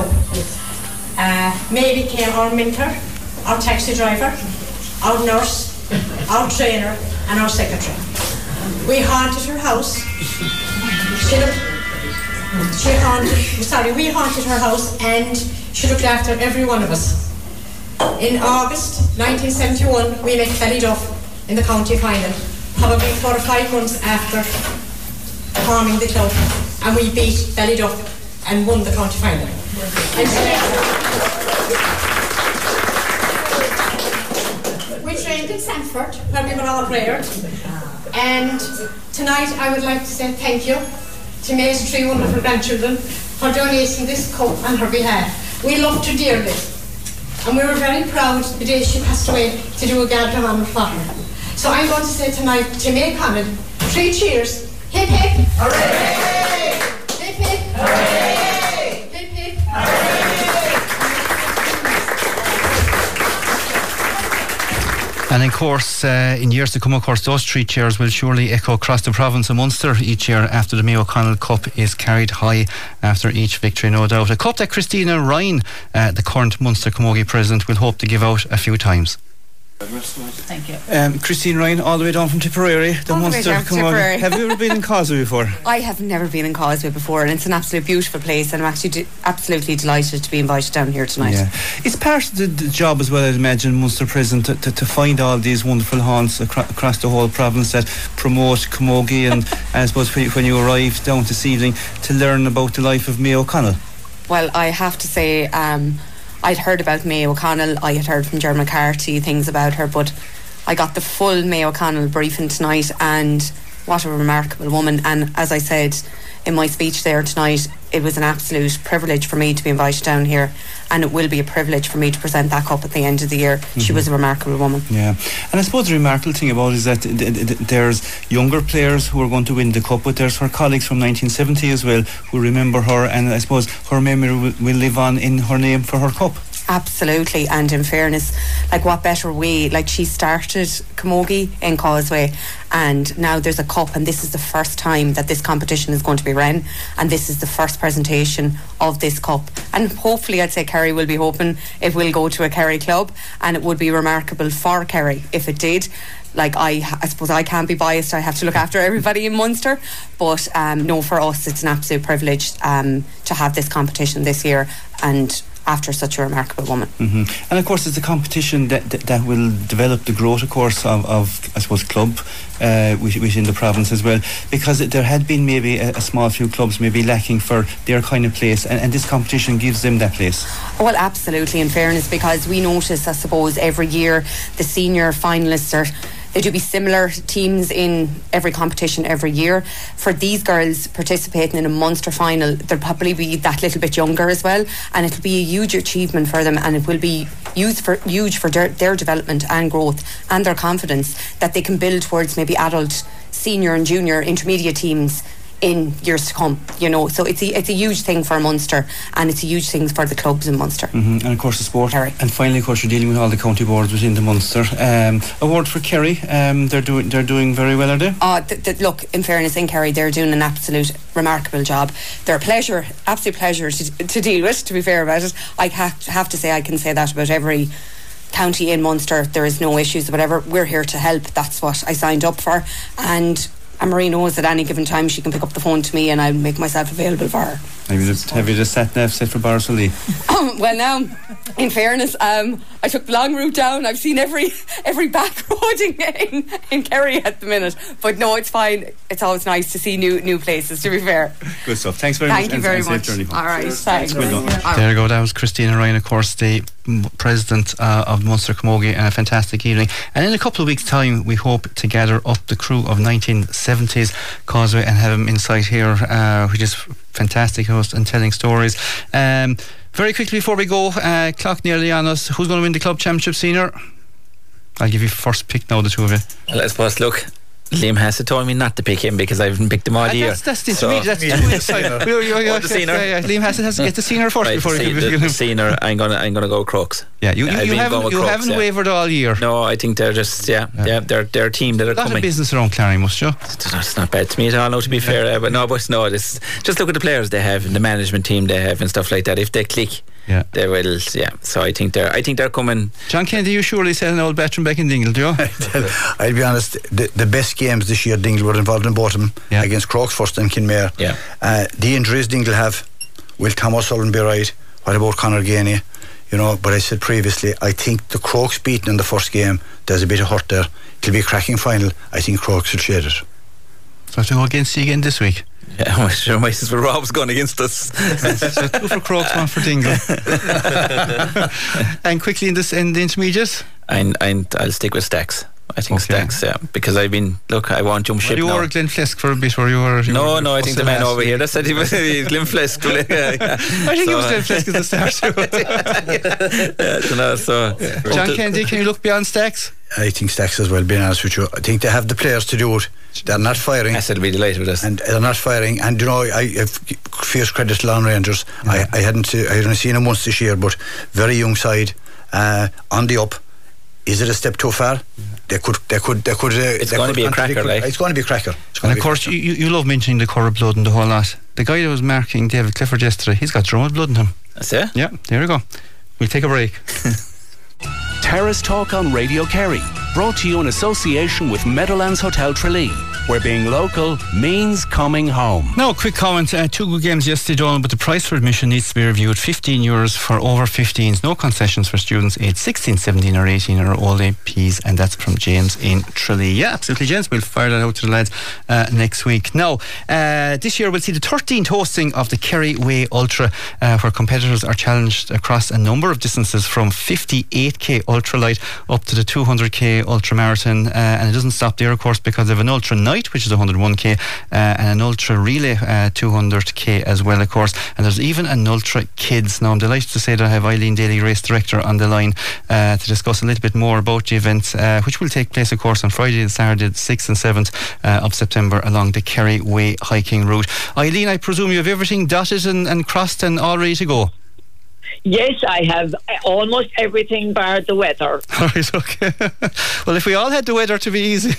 uh, May became our mentor, our taxi driver, our nurse, our trainer, and our secretary. We haunted her house. She looked, she haunted, sorry, we haunted her house, and she looked after every one of us. In August nineteen seventy-one, we met Ballyduff in the county final, probably four or five months after forming the club, and we beat Ballyduff and won the county final. And we trained in Sanford, where we were all reared. And tonight I would like to say thank you to May's three wonderful grandchildren for donating this cup on her behalf. We love her dearly, and we were very proud the day she passed away to do a Garda Honour for her. So I'm going to say tonight to May Connon, three cheers. Hip hip! Hooray! Hip hip! Hooray! Hip hip! Hooray! And of course, uh, in years to come, of course, those three cheers will surely echo across the province of Munster each year after the Mayo O'Connell Cup is carried high after each victory, no doubt. A cup that Christina Ryan, uh, the current Munster Camogie president, will hope to give out a few times. Thank you. Um, Christine Ryan, all the way down from Tipperary, the All the way Munster down from Camogie. Tipperary. Have you ever been in Causeway before? I have never been in Causeway before, and it's an absolute beautiful place, and I'm actually de- absolutely delighted to be invited down here tonight. Yeah, it's part of the, the job as well, I'd imagine, Munster President, to, to, to find all these wonderful haunts acro- across the whole province that promote Camogie, and, and I suppose when you, when you arrive down this evening to learn about the life of Mayo O'Connell. Well, I have to say, um, I'd heard about Mayo O'Connell, I had heard from Ger McCarthy things about her, but I got the full Mayo O'Connell briefing tonight, and what a remarkable woman. And as I said in my speech there tonight, it was an absolute privilege for me to be invited down here, and it will be a privilege for me to present that cup at the end of the year. Mm-hmm. She was a remarkable woman. Yeah, and I suppose the remarkable thing about it is that th- th- th- there's younger players who are going to win the cup, but there's her colleagues from nineteen seventy as well who remember her, and I suppose her memory will, will live on in her name for her cup. Absolutely, and in fairness, like what better way, like she started Camogie in Causeway, and now there's a cup, and this is the first time that this competition is going to be run, and this is the first presentation of this cup, and hopefully I'd say Kerry will be hoping it will go to a Kerry club, and it would be remarkable for Kerry if it did. Like I, I suppose I can't be biased, I have to look after everybody in Munster, but um, no, for us it's an absolute privilege um, to have this competition this year, and after such a remarkable woman. Mm-hmm. And of course it's a competition that, that, that will develop the growth, of course, of, of I suppose club uh, within the province as well, because it, there had been maybe a, a small few clubs maybe lacking for their kind of place, and, and this competition gives them that place. Well, absolutely, in fairness, because we notice, I suppose, every year the senior finalists are There do be similar teams in every competition every year. For these girls participating in a Munster final, they'll probably be that little bit younger as well, and it'll be a huge achievement for them, and it will be used for, huge for their, their development and growth and their confidence that they can build towards maybe adult, senior and junior intermediate teams in years to come, you know. So it's a, it's a huge thing for Munster, and it's a huge thing for the clubs in Munster. Mm-hmm. And of course the sport. Kerry. And finally, of course, you're dealing with all the county boards within the Munster. Um, award for Kerry. Um, they're doing they're doing very well, are they? Uh, th- th- look, in fairness, in Kerry, they're doing an absolute remarkable job. They're a pleasure, absolute pleasure to, to deal with, to be fair about it. I ha- have to say, I can say that about every county in Munster. There is no issues, whatever. We're here to help. That's what I signed up for. And Anne-Marie knows at any given time she can pick up the phone to me and I'll make myself available for her. Have you just, have you just sat nav set for Barcelona? Um, well, now, in fairness, um, I took the long route down. I've seen every every back road in, in, in Kerry at the minute. But no, it's fine. It's always nice to see new new places, to be fair. Good stuff. Thanks very Thank much. Thank you very much. All right. Thanks. Well done. All there you go. That was Christina Ryan, of course, the president uh, of Munster Camogie, and a fantastic evening. And in a couple of weeks' time, we hope to gather up the crew of nineteen seventies Causeway and have them inside here, uh, which is fantastic host and telling stories. Um, very quickly before we go, uh, clock nearly on us. Who's going to win the club championship senior? I'll give you first pick now, the two of you. Well, I suppose, look, Liam Hassett told me not to pick him because I haven't picked him all uh, year. That's, that's the so that's the oh, the senior. Yeah, yeah. Liam Hassett has to get the senior first right, before the, he can the, pick the him. senior. I'm gonna I'm gonna go Crooks. Yeah, you, you, you haven't you Crooks, haven't yeah. wavered all year. No, I think they're just yeah yeah, yeah they're they're a team that are a lot coming. of business around Clary, must you? It's not bad to me at all. No, to be fair, uh, but no, but no, this just look at the players they have and the management team they have and stuff like that. If they click. Yeah, they will. Yeah, so I think they're. I think they're coming. John Kennedy, you surely said an old veteran back in Dingle, do you? I'll be honest. The, the best games this year, Dingle were involved in both of them, yeah. against Crooks first and Kinmare. Yeah. Uh, the injuries Dingle have, will Thomas Sullivan be right? What about Conor Ganey? You know, but I said previously, I think the Crooks beaten in the first game. There's a bit of hurt there. It'll be a cracking final. I think Crooks will shade it. So I have to go against you again this week. Yeah, I'm sure my sister Rob's going against us. So two for Crooks, one for Dingle. And quickly in this in the intermediate, I'm, I'm, I'll stick with Stacks. I think Okay. Stacks, yeah, because I've been look. I won't jump Well, ship you now. were Glenflesk for a bit, where you were. You No, were no, I think the man last over week. here that said he was Glenflesk. Yeah, yeah. I think So, it was Glenflesk at the start. yeah, you know, so John Kennedy, can you look beyond Stacks? I think Stacks as well, being honest with you. I think they have the players to do it. They're not firing. I said I'd be delighted with this. And they're not firing. And you know, I have fierce credit to Lawn Rangers. Yeah. I, I hadn't uh, I hadn't seen them once this year, but very young side, uh, on the up. Is it a step too far? Yeah. They could, they could, they could. Uh, it's they going could to be a cracker, could, like. It's going to be a cracker. And of course, you, you love mentioning the Curragh blood and the whole lot. The guy that was marking David Clifford yesterday, he's got Drummond blood in him. That's it. Yeah, there we go. We'll take a break. Terrace Talk on Radio Kerry, brought to you in association with Meadowlands Hotel Tralee, where being local means coming home. Now, a quick comment. Uh, two good games yesterday, Donald, but the price for admission needs to be reviewed. fifteen euros for over fifteens. No concessions for students aged sixteen, seventeen or eighteen or old A Ps, and that's from James in Tralee. Yeah, absolutely, James. We'll fire that out to the lads uh, next week. Now, uh, this year we'll see the thirteenth hosting of the Kerry Way Ultra, uh, where competitors are challenged across a number of distances from fifty-eight k ultralight up to the two hundred k ultra marathon, uh, and it doesn't stop there, of course, because they have an ultra night, which is one hundred one k, uh, and an ultra relay, uh, two hundred k as well, of course, and there's even an ultra kids. Now, I'm delighted to say that I have Eileen Daly, race director, on the line uh, to discuss a little bit more about the event, uh, which will take place, of course, on Friday and Saturday, the sixth and seventh uh, of September along the Kerry Way hiking route. Eileen, I presume you have everything dotted and, and crossed and all ready to go. Yes, I have almost everything bar the weather. All right, okay. Well, if we all had the weather to be easy.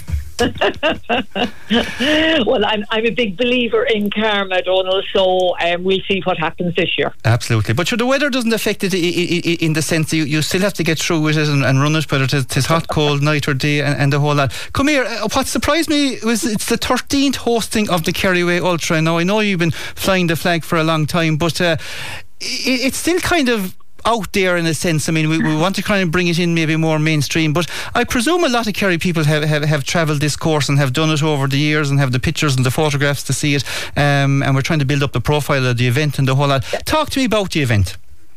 Well, I'm I'm a big believer in karma, Donald, so um, we'll see what happens this year. Absolutely. But sure, the weather doesn't affect it I- I- in the sense that you, you still have to get through with it and, and run it, whether it's, it's hot, cold, night or day, and, and the whole lot. Come here, uh, what surprised me was it's the thirteenth hosting of the Kerry Way Ultra. Now, I know you've been flying the flag for a long time, but uh, it, it's still kind of out there in a sense. I mean, we, we want to kind of bring it in maybe more mainstream, but I presume a lot of Kerry people have, have, have travelled this course and have done it over the years and have the pictures and the photographs to see it, um, and we're trying to build up the profile of the event and the whole lot. Talk to me about the event.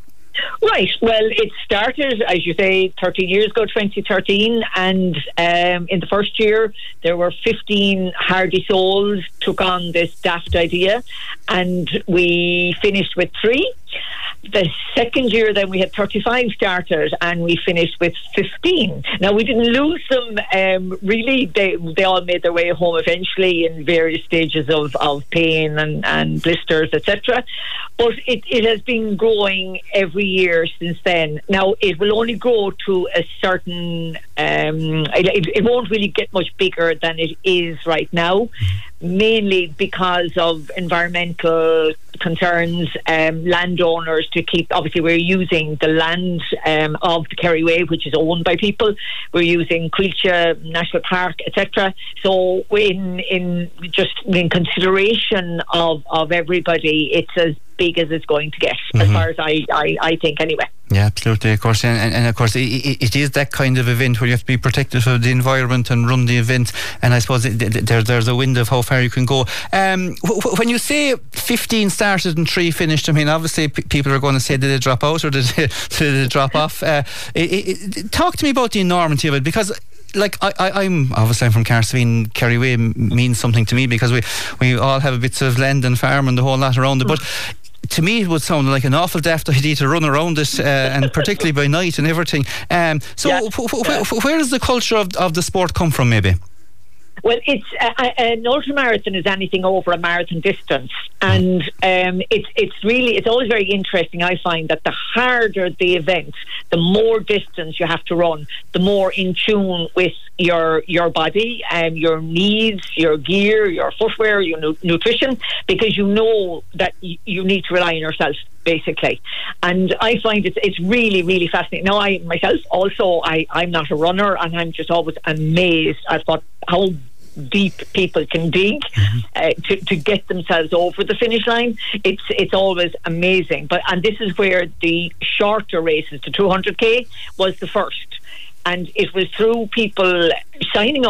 Right, well, it started, as you say, thirteen years ago, twenty thirteen, and um, in the first year there were fifteen hardy souls took on this daft idea, and we finished with three. The second year then we had thirty-five starters and we finished with fifteen. Now, we didn't lose them, um, really. They they all made their way home eventually in various stages of, of pain and, and blisters, et cetera. But it, it has been growing every year since then. Now, it will only grow to a certain... Um, it, it won't really get much bigger than it is right now, mainly because of environmental concerns, um, landowners to keep, obviously we're using the land um, of the Kerry Way, which is owned by people. We're using Quilcha National Park, et cetera. So in in just in consideration of, of everybody, it's as big as it's going to get, mm-hmm. as far as I, I, I think anyway. Yeah, absolutely, of course, and, and, and of course it, it is that kind of event where you have to be protective of the environment and run the event, and I suppose it, there, there's a window of how far you can go. Um, when you say fifteen started and three finished, I mean, obviously p- people are going to say, did they drop out or did they, did they drop off? Uh, it, it, talk to me about the enormity of it, because like I, I, I'm obviously I'm from Carsveen. Kerry Way means something to me because we, we all have a bits of land and farm and the whole lot around it, but to me it would sound like an awful daft idea to run around it, uh, and particularly by night and everything. Um, so yeah. w- w- w- where does the culture of, of the sport come from, maybe? Well, it's uh, an ultramarathon is anything over a marathon distance, and um, it's it's really it's always very interesting. I find that the harder the event, the more distance you have to run, the more in tune with your your body and your needs, your gear, your footwear, your nu- nutrition, because you know that y- you need to rely on yourself, basically. And I find it's it's really, really fascinating. Now, I myself also, I, I'm not a runner, and I'm just always amazed at what how deep people can dig mm-hmm. uh, to, to get themselves over the finish line. It's it's always amazing. But and this is where the shorter races, the two hundred k, was the first. And it was through people signing up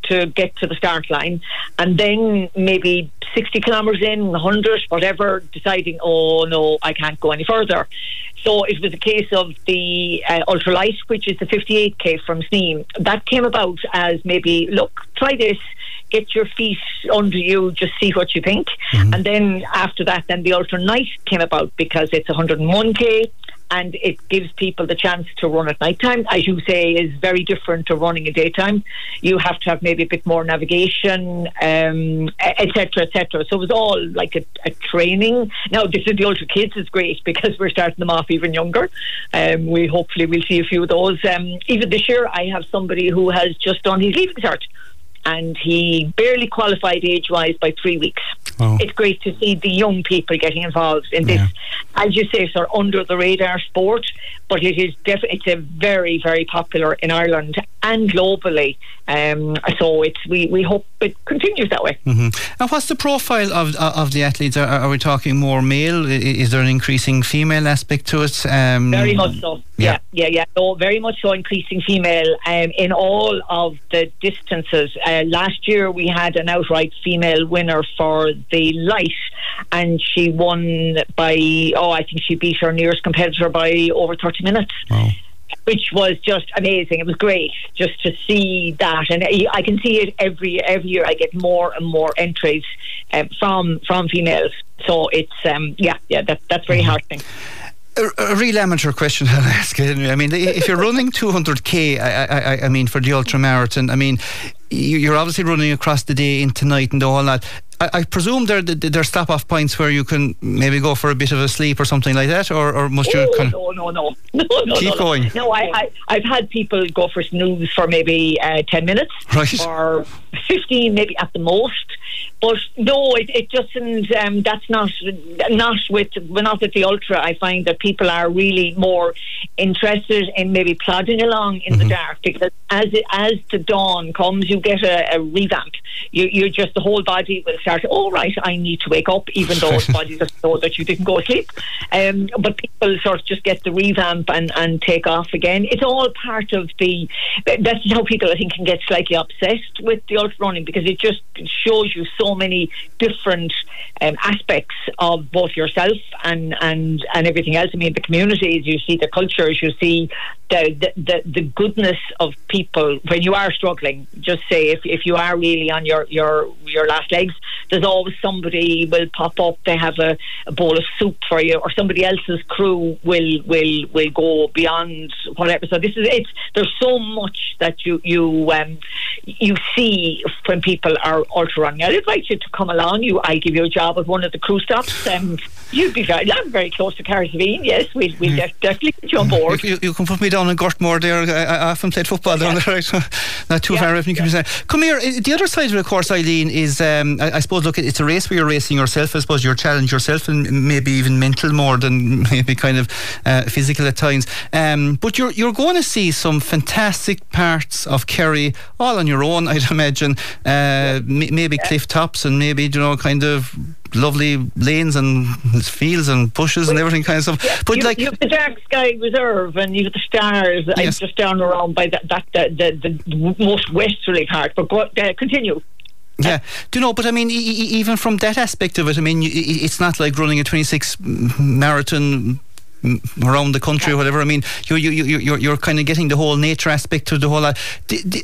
to get to the start line, and then maybe sixty kilometres in, one hundred, whatever, deciding, oh no, I can't go any further. So it was a case of the uh, ultralight, which is the fifty-eight K from Sneem. That came about as maybe, look, try this, get your feet under you, just see what you think. Mm-hmm. And then after that, then the ultra night came about because it's one hundred one K. And it gives people the chance to run at night time, as you say, is very different to running in daytime. You have to have maybe a bit more navigation, um, et cetera, et cetera. So it was all like a, a training. Now, this is the Ultra Kids is great because we're starting them off even younger. Um, we hopefully will see a few of those. Um, even this year, I have somebody who has just done his leaving cert, and he barely qualified age-wise by three weeks. Oh. It's great to see the young people getting involved in this, yeah. as you say, sort of under the radar sport, but it is definitely it's a very, very popular in Ireland and globally. Um, so it's we, we hope it continues that way. Mm-hmm. And what's the profile of of the athletes? Are, are we talking more male? Is there an increasing female aspect to it? Um, very much so. Yeah, yeah, yeah. yeah. So very much so, increasing female um, in all of the distances. Uh, last year we had an outright female winner for the light, and she won by oh, I think she beat her nearest competitor by over thirty minutes. Wow. Which was just amazing. It was great just to see that, and I can see it every every year. I get more and more entries uh, from from females. So it's um, yeah, yeah. That that's very mm-hmm. heartening. A, a real amateur question I'll ask you. I mean, if you're running two hundred K, I, I, I mean, for the ultra marathon, I mean, you're obviously running across the day into night and all that. I, I presume there there stop off points where you can maybe go for a bit of a sleep or something like that, or, or must you oh, kind of no no no no no keep no, going? No, no I, I I've had people go for snooze for maybe uh, ten minutes, right, or fifteen maybe at the most. But no, it, it doesn't. Um, that's not not with not with the ultra. I find that people are really more interested in maybe plodding along in mm-hmm. the dark, because as it, as the dawn comes, you get a, a revamp. You you just the whole body will start. Oh right, I need to wake up, even though the body doesn't know that you didn't go to sleep. Um, but people sort of just get the revamp and, and take off again. It's all part of the. That's how people I think can get slightly obsessed with the ultra running, because it just shows you so many different um, aspects of both yourself and, and, and everything else. I mean, the communities, you see the cultures, you see the, the, the, the goodness of people when you are struggling. Just say if, if you are really on your, your, your last legs, there's always somebody will pop up. They have a, a bowl of soup for you, or somebody else's crew will will will go beyond whatever. So this is it. There's so much that you you um, you see when people are ultra running. I'd invite you to come along. You, I give you a job at one of the crew stops. Um, you'd be very, I'm very close to Carrickaveen. Yes, we'll, we'll mm. definitely get you on board. You, you can put me down in Gortmore there. I, I often played football down yeah. there. Right? Not too yeah. far away from yeah. Come here. The other side of it, of course, Eileen, is um, I, I suppose. Look, it's a race where you're racing yourself. I suppose you're challenging yourself, and maybe even mental more than maybe kind of uh, physical at times. Um, but you're you're going to see some fantastic parts of Kerry all on your own, I'd imagine. Uh, yeah. m- maybe yeah. cliff tops, and maybe, you know, kind of lovely lanes and fields and bushes and everything kind of stuff. Yeah, but you, like you have the Dark Sky Reserve, and you have the stars. Yes. I'm just down around by that, that the, the, the most westerly part. But go, uh, continue. Yeah, do you know? But I mean, e- even from that aspect of it, I mean, it's not like running a twenty-six marathon around the country or whatever. I mean, you you you you're you're kind of getting the whole nature aspect to the whole lot. D- d-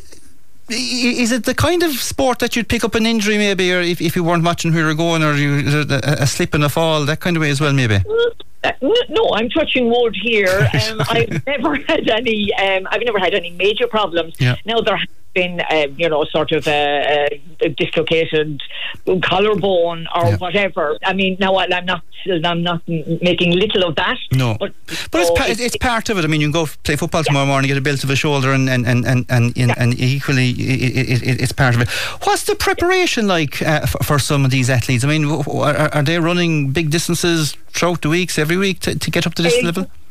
Is it the kind of sport that you'd pick up an injury maybe, or if, if you weren't watching where you're going, or you, a, a slip and a fall, that kind of way as well maybe? Uh, no, I'm touching wood here. Um, I've never had any. Um, I've never had any major problems. Yeah. Now there have been, uh, you know, sort of a, a dislocated collarbone or yeah. whatever. I mean, now I'm not. I'm not making little of that. No, but, but so it's, pa- it's part of it. I mean, you can go play football tomorrow yeah. morning, get a belt of a shoulder, and and and and and, yeah. and equally, it, it, it's part of it. What's the preparation like uh, for, for some of these athletes? I mean, are, are they running big distances throughout the weeks, every week, to, to get up to this uh, level?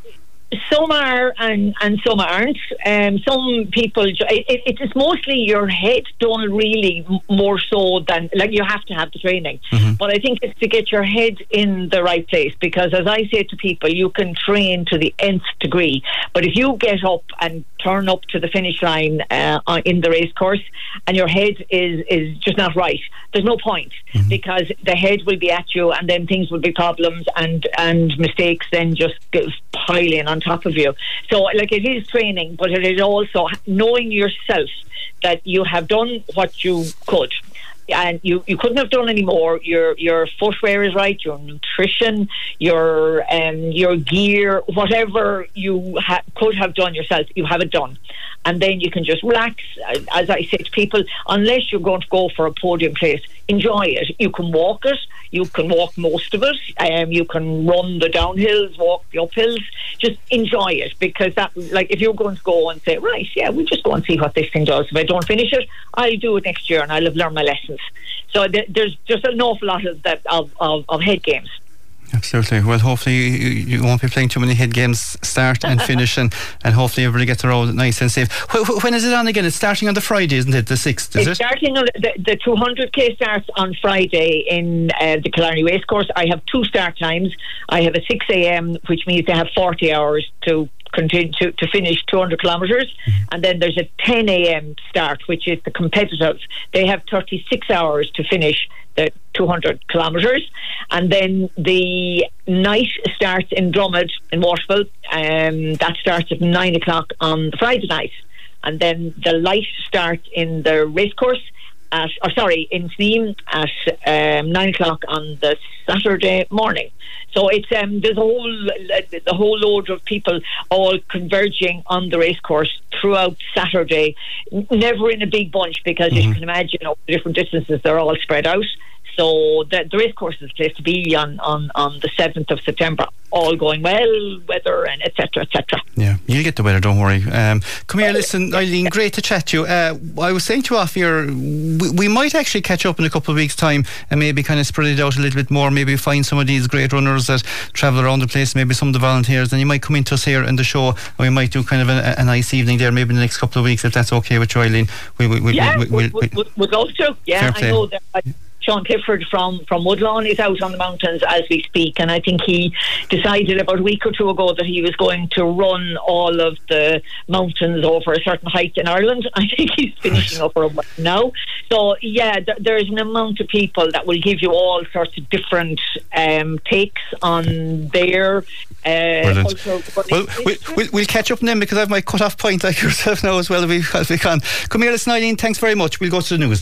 some are and, and some aren't. Um, some people, it, it, it's mostly your head done really m- more so than, like, you have to have the training. Mm-hmm. But I think it's to get your head in the right place, because as I say to people, you can train to the nth degree, but if you get up and turn up to the finish line uh, in the race course and your head is, is just not right, there's no point, mm-hmm. because the head will be at you, and then things will be problems and, and mistakes then just go piling on top of you. So, like, it is training, but it is also knowing yourself that you have done what you could, and you, you couldn't have done any more. Your your footwear is right, your nutrition, your um, your gear, whatever you ha- could have done yourself, you have it done. And then you can just relax. As I say to people, unless you're going to go for a podium place, enjoy it. You can walk it, you can walk most of it, um, you can run the downhills, walk the uphills, just enjoy it, because that, like, if you're going to go and say, right, yeah, we'll just go and see what this thing does. If I don't finish it, I'll do it next year and I'll have learned my lessons. So th- there's just an awful lot of that of, of, of head games. Absolutely. Well, hopefully you, you won't be playing too many head games, start and finish, and, and hopefully everybody gets the road nice and safe. Wh- when is it on again? It's starting on the Friday, isn't it? The sixth, is it's it? Starting on the, the two hundred k starts on Friday in uh, the Killarney Racecourse. I have two start times. I have a six a.m, which means they have forty hours to continue to, to finish two hundred kilometres, mm-hmm. and then there's a ten a.m. start, which is the competitive. They have thirty-six hours to finish the two hundred kilometres, and then the night starts in Drummond in Waterville. Um, that starts at nine o'clock on the Friday night, and then the light starts in the racecourse at, or sorry, in Sneem at um, nine o'clock on the Saturday morning. So it's um, there's a whole a whole load of people all converging on the racecourse throughout Saturday, never in a big bunch, because mm-hmm. as you can imagine, over different distances, they're all spread out. So the, the racecourse is the place to be on, on, on the seventh of September. All going well, weather and et cetera, et cetera. Yeah, you'll get the weather, don't worry. Um, come here, listen, Eileen, great to chat to you. Uh, I was saying to you off here, we, we might actually catch up in a couple of weeks' time and maybe kind of spread it out a little bit more. Maybe find some of these great runners that travel around the place, maybe some of the volunteers, and you might come into us here in the show, and we might do kind of a, a nice evening there, maybe in the next couple of weeks, if that's okay with you, Eileen. We, we, we, yeah, we, we, we, we, we'd love to. Yeah, I know that. I, Sean Clifford from, from Woodlawn is out on the mountains as we speak, and I think he decided about a week or two ago that he was going to run all of the mountains over a certain height in Ireland. I think he's finishing up right now. So yeah, th- there's an amount of people that will give you all sorts of different um, takes on their uh, also, well, we'll, we'll, we'll catch up then, because I have my cut-off point like yourself now as well as we, as we can. Come here, listen, Eileen, thanks very much. We'll go to the news.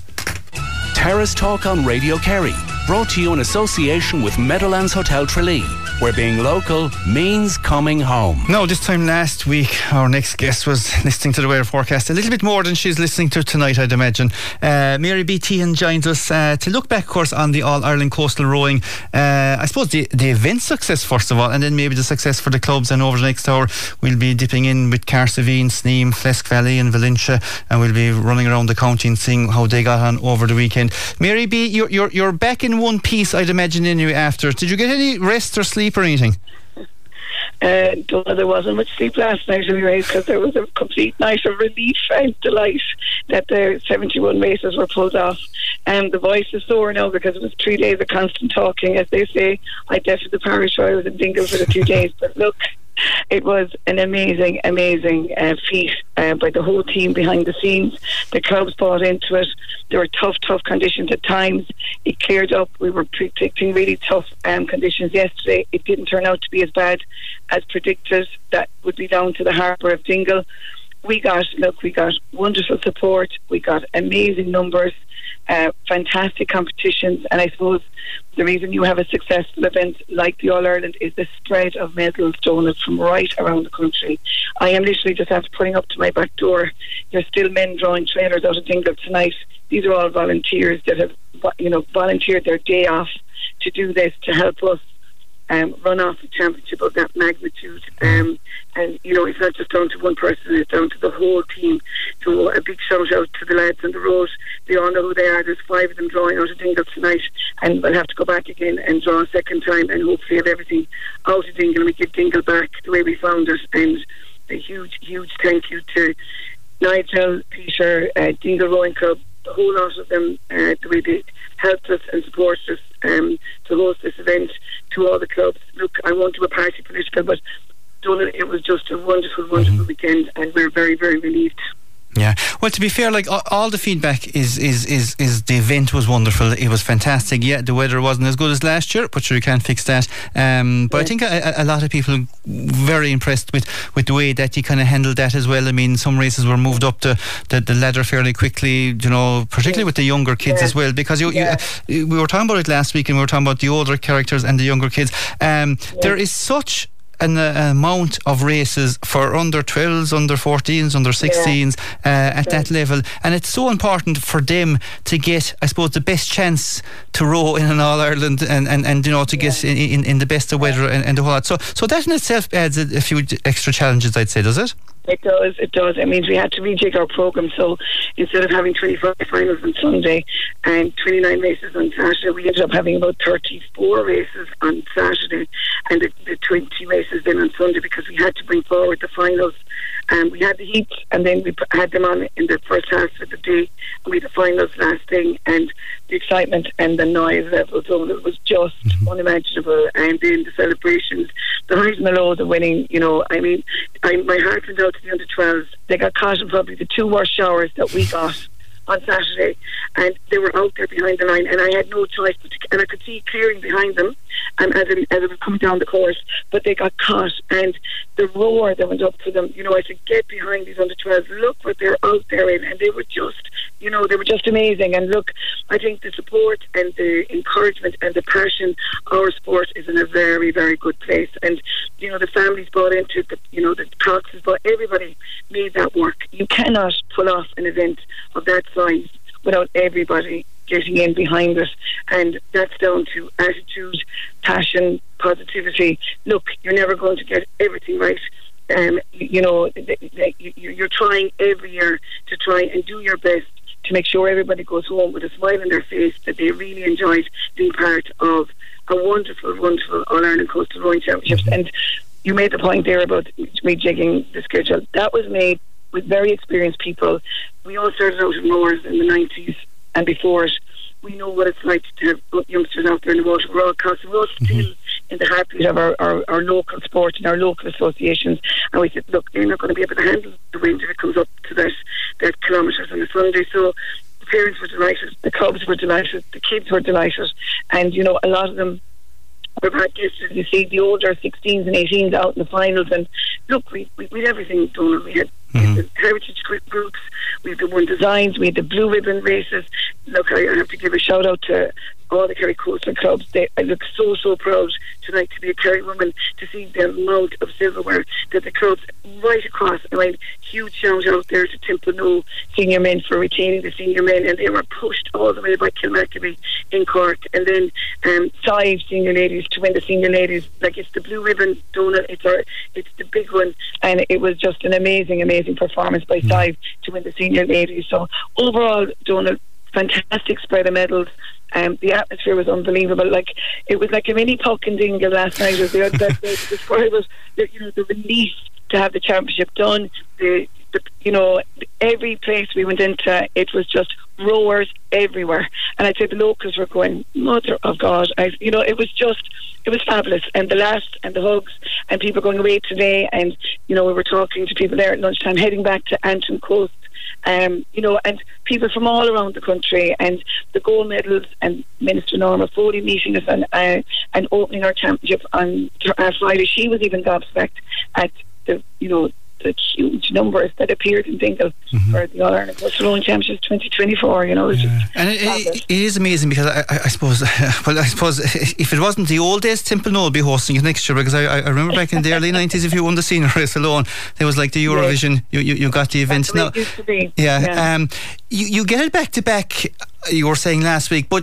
Terrace Talk on Radio Kerry, brought to you in association with Meadowlands Hotel Tralee, where being local means coming home. No, this time last week our next guest was listening to the weather forecast a little bit more than she's listening to tonight, I'd imagine. uh, Mary B. Tehan joins us uh, to look back, of course, on the All-Ireland Coastal Rowing, uh, I suppose the, the event success first of all, and then maybe the success for the clubs. And over the next hour we'll be dipping in with Carsavine, Sneem, Flesk Valley and Valentia, and we'll be running around the county and seeing how they got on over the weekend. Mary B, you're, you're, you're back in one piece, I'd imagine, in you after. Did you get any rest or sleep or anything? Uh, there wasn't much sleep last night anyway, because there was a complete night of relief and delight that the seventy-one races were pulled off. And um, the voice is sore now because it was three days of constant talking, as they say. I left the parish where I was in Dingle for the two days. But look, it was an amazing, amazing uh, feat uh, by the whole team behind the scenes. The clubs bought into it. There were tough, tough conditions at times. It cleared up. We were predicting really tough um, conditions yesterday. It didn't turn out to be as bad as predicted. That would be down to the harbour of Dingle. We got, look, we got wonderful support. We got amazing numbers. Uh, fantastic competitions, and I suppose the reason you have a successful event like the All-Ireland is the spread of medals donated from right around the country. I am literally just after putting up to my back door. There's still men drawing trailers out of Dingle tonight. These are all volunteers that have, you know, volunteered their day off to do this, to help us um, run off a championship of that magnitude. Um, and, you know, it's not just down to one person, it's down to the whole team. So a big shout out to the lads on the road. They all know who they are. There's five of them drawing out of Dingle tonight, and we'll have to go back again and draw a second time and hopefully have everything out of Dingle and we get Dingle back the way we found it. And a huge, huge thank you to Nigel, Peter, uh, Dingle Rowing Club, the whole lot of them, uh, the way they helped us and supported us um, to host this event, to all the clubs. Look, I won't do a party political, but Donald, it was just a wonderful, wonderful mm-hmm. weekend, and we're very, very relieved. Yeah, well, to be fair, like all, all the feedback is, is is is the event was wonderful. It was fantastic. Yeah, the weather wasn't as good as last year, but sure, you can't fix that. Um, but yeah. I think a, a lot of people very impressed with, with the way that you kind of handled that as well. I mean, some races were moved up the, the, the ladder fairly quickly, you know, particularly yeah. with the younger kids yeah. as well. Because you, yeah. you, we were talking about it last week, and we were talking about the older characters and the younger kids. Um, yeah. There is such an uh, amount of races for under twelves, under fourteens, under sixteens yeah. uh, at yeah. that level, and it's so important for them to get, I suppose, the best chance to row in an All-Ireland and, and, and you know, to yeah. get in, in, in the best of weather and, and the whole lot. So, so that in itself adds a, a few extra challenges, I'd say, does it? It does, it does. It means we had to rejig our programme. So instead of having twenty-five finals on Sunday and twenty-nine races on Saturday, we ended up having about thirty-four races on Saturday and the, the twenty races then on Sunday, because we had to bring forward the finals. And um, we had the heat, and then we had them on in the first half of the day, and we had the finals last thing, and the excitement and the noise level, so it was just mm-hmm. unimaginable. And then the celebrations, the highs and the lows of winning, you know, I mean, I, my heart went out to the under twelves. They got caught in probably the two worst showers that we got on Saturday, and they were out there behind the line, and I had no choice but to, and I could see clearing behind them um, as, it, as it was coming down the course, but they got caught, and the roar that went up for them, you know, I said, get behind these under twelves, look what they're out there in, and they were just, you know, they were just amazing. And look, I think the support and the encouragement and the passion, our sport is in a very, very good place, and you know, the families bought into it, the, you know, the Coxes, but everybody made that work. You cannot pull off an event of that size without everybody getting in behind it, and that's down to attitude, passion, positivity. Look, you're never going to get everything right. Um, you know, you're trying every year to try and do your best to make sure everybody goes home with a smile on their face, that they really enjoyed being part of a wonderful, wonderful All-Ireland Coastal Rowing Championships. And you made the point there about rejigging the schedule. That was made with very experienced people. We all started out in rowers in the nineties and before it. We know what it's like to have youngsters out there in the water. We're all constant. We're all still mm-hmm. in the heartbeat of our, our, our local sport and our local associations. And we said, look, they're not going to be able to handle the wind if it comes up to that, that kilometres on a Sunday. So the parents were delighted, the clubs were delighted, the kids were delighted. And, you know, a lot of them were back yesterday to see the older sixteens and eighteens out in the finals. And look, we, we, we had everything done. We had Mm-hmm. the heritage groups, we had the one designs, we had the blue ribbon races. Look, I have to give a shout out to all the Kerry Coastal clubs. They, I look so so proud tonight to be a Kerry woman, to see the amount of silverware that the clubs right across. I mean, huge shout out there to Timplenoe senior men for retaining the senior men, and they were pushed all the way by Kilmacabey in Cork, and then um, five senior ladies to win the senior ladies. Like, it's the blue ribbon donut, it's our, it's the big one, and it was just an amazing amazing performance by Five to win the senior ladies. So overall, Donald, fantastic spread of medals. Um, the atmosphere was unbelievable. Like, it was like a mini puck in Dingle last night. Was the best way to describe it. The, you know, the relief to have the championship done. The, the you know, every place we went into, it was just rowers everywhere. And I'd say the locals were going, mother of God. I, you know, it was just, it was fabulous. And the last and the hugs and people going away today, and you know, we were talking to people there at lunchtime heading back to Antrim Coast, um, you know, and people from all around the country, and the gold medals, and Minister Norma Foley meeting us and uh, and opening our championship on uh, Friday. She was even gobsmacked at the, you know, the huge numbers that appeared in Dingle mm-hmm. for the All Ireland Coastal Rowing Championships twenty twenty-four. You know, it yeah. and it, it, it is amazing, because I, I, I suppose, well, I suppose if it wasn't the old days, Timplenoe will be hosting it next year, because I, I remember back in the early nineties, if you won the senior race alone, there was like the Eurovision. Yeah. You, you you got the events. That's the way now, it used to be. Yeah, yeah. Um, you you get it back to back. You were saying last week, but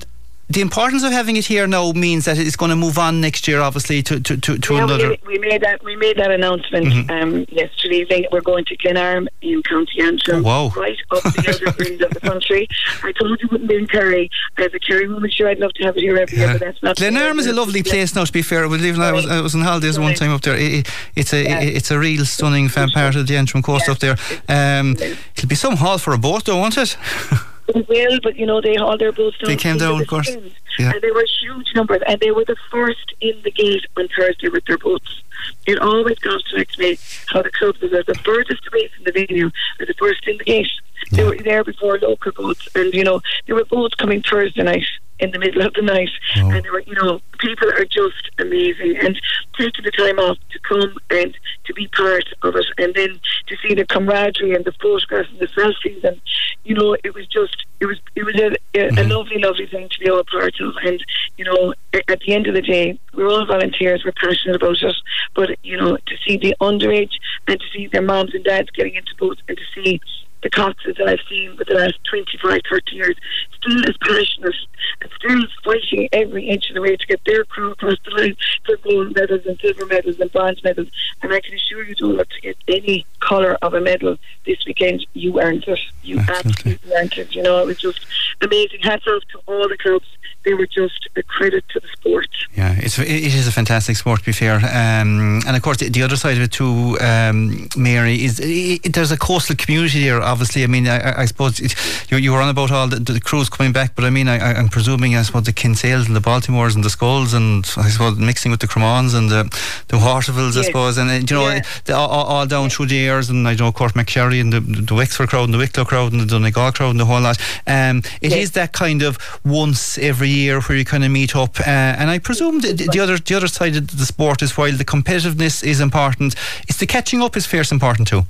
the importance of having it here now means that it's going to move on next year, obviously, to to to, to yeah, another. We, we made that we made that announcement mm-hmm. um, yesterday evening. We're going to Glenarm in County Antrim, oh, wow. right up the other end of the country. I told you it wouldn't be in Kerry. As a Kerry woman, sure, I'd love to have it here every yeah. year, but that's not. Glenarm is a lovely place now, to be fair. I was, living, I was, I was on holidays right. one time up there. It, it, it's a yeah. it, it's a real stunning fan part of the Antrim coast yeah. up there. Um, it'll be some haul for a boat, though, won't it? It will, but you know, they hauled their boats down. They came down, the of course. Yeah. And they were huge numbers, and they were the first in the gate on Thursday with their boats. It always gobsmacks me how the clubs that are the furthest away from the venue are the first in the gate. Yeah. They were there before local boats, and you know, there were boats coming Thursday night in the middle of the night, oh. and they were, you know, people are just amazing, and taking the time off to come and to be part of it, and then to see the camaraderie and the photographs and the selfies, and you know, it was just it was it was a, a, mm-hmm. a lovely lovely thing to be all part of. And you know, at the end of the day, we're all volunteers, we're passionate about it, but you know, to see the underage and to see their moms and dads getting into boats, and to see the Coxes that I've seen for the last twenty-five, thirty years still as passionate and still fighting every inch of the way to get their crew across the line for gold medals and silver medals and bronze medals. And I can assure you, Donald, to get any colour of a medal this weekend, you earned it. You absolutely, absolutely earned it. You know, it was just amazing. Hats off to all the clubs. They were just a credit to the sport. Yeah, it's, it is a fantastic sport, to be fair. Um, and of course, the, the other side of it too, um, Mary, is it, it, there's a coastal community there, obviously. I mean, I, I suppose it, you, you were on about all the, the crews coming back, but I mean, I, I'm presuming, I suppose, the Kinsales and the Baltimores and the Skulls, and I suppose mixing with the Cremons and the, the Watervilles, yes. I suppose, and uh, you know, yeah. the, all, all down yeah. through the years, and I know Court McSherry and the, the Wexford crowd and the Wicklow crowd and the Donegal crowd and the whole lot. Um, it yes. is that kind of once every year where you kind of meet up, uh, and I presume the, the other the other side of the sport is, while the competitiveness is important, it's the catching up is fierce important too.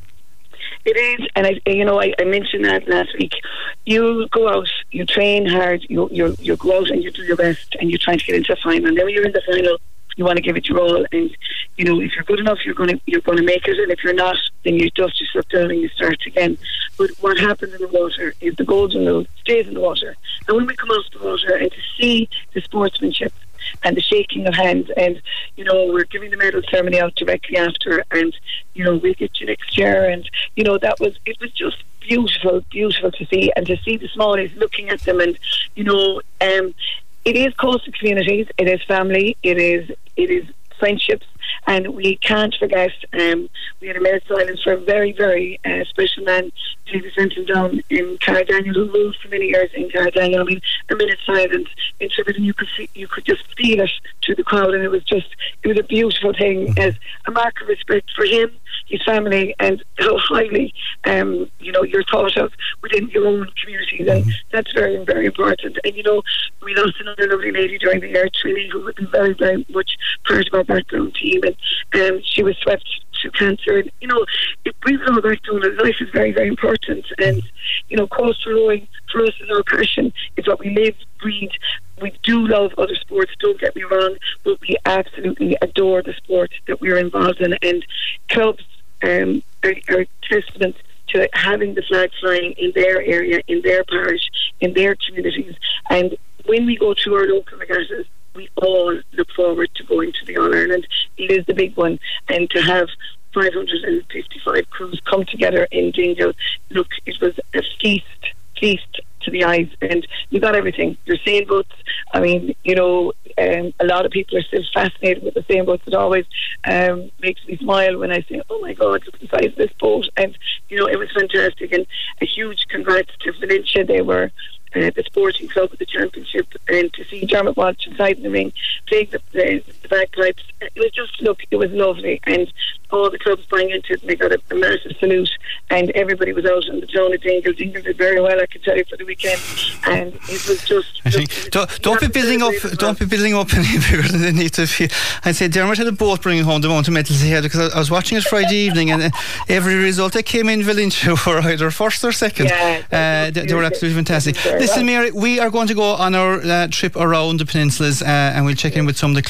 It is, and I, you know, I, I mentioned that last week. You go out, you train hard, you you you go out and you do your best, and you're trying to get into a final. And then when you're in the final, you want to give it your all, and you know, if you're good enough, you're going to you're going to make it, and if you're not, then you dust yourself down and you start again. But what happens in the water is the golden rule stays in the water, and when we come off the water and to see the sportsmanship and the shaking of hands, and you know, we're giving the medal ceremony out directly after, and you know, we'll get you next year, and you know, that was it was just beautiful, beautiful to see, and to see the smallies looking at them, and you know, um, it is coastal communities, it is family, it is it is friendships, and we can't forget. Um, we had a minute silence for a very, very uh, special man, David Fenton down in Cardaniel, who ruled for many years in Cardaniel. I mean, a minute silence in Trinidad, and you could see, you could just feel it through the crowd, and it was just, it was a beautiful thing, as a mark of respect for him, his family, and how highly, um, you know, you're thought of within your own communities, and that's very, very important. And you know, we lost another lovely lady during the year, Trini, who would be very, very much part of our background team, and um, she was swept through cancer, and you know, it brings it all back to that life is very, very important. And you know, coastal rowing for us is our passion. It's what we live, breathe. We do love other sports, don't get me wrong, but we absolutely adore the sport that we're involved in, and clubs um, are, are testament to having the flag flying in their area, in their parish, in their communities. And when we go to our local regattas, we all look forward to going to the All-Ireland. It is the big one, and to have five hundred fifty-five crews come together in Dingle, look, it was a feast, feast to the eyes, and you got everything. Your sailboats, I mean, you know, um, a lot of people are still fascinated with the sailboats. It always um, makes me smile when I say, oh my God, look at the size of this boat. And you know, it was fantastic, and a huge congrats to Valencia. They were Uh, the sporting club of the championship, and to see Dermot Walsh inside the ring playing the, the, the bagpipes, it was just, look, it was lovely, and all the clubs buying into it, and they got a, a massive salute, and everybody was out in the town of Dingle. Dingle did very well, I can tell you, for the weekend, and it was just, just don't, don't be building up don't be building up any bigger than they need to feel. I'd say Dermot had a boat bringing home the amount of medals he had, because I, I was watching it Friday evening, and uh, every result that came in Valencia were either first or second. Yeah, uh, they, they were absolutely fantastic. Listen, Mary, we are going to go on our uh, trip around the peninsulas, uh, and we'll check in with some of the clubs, listen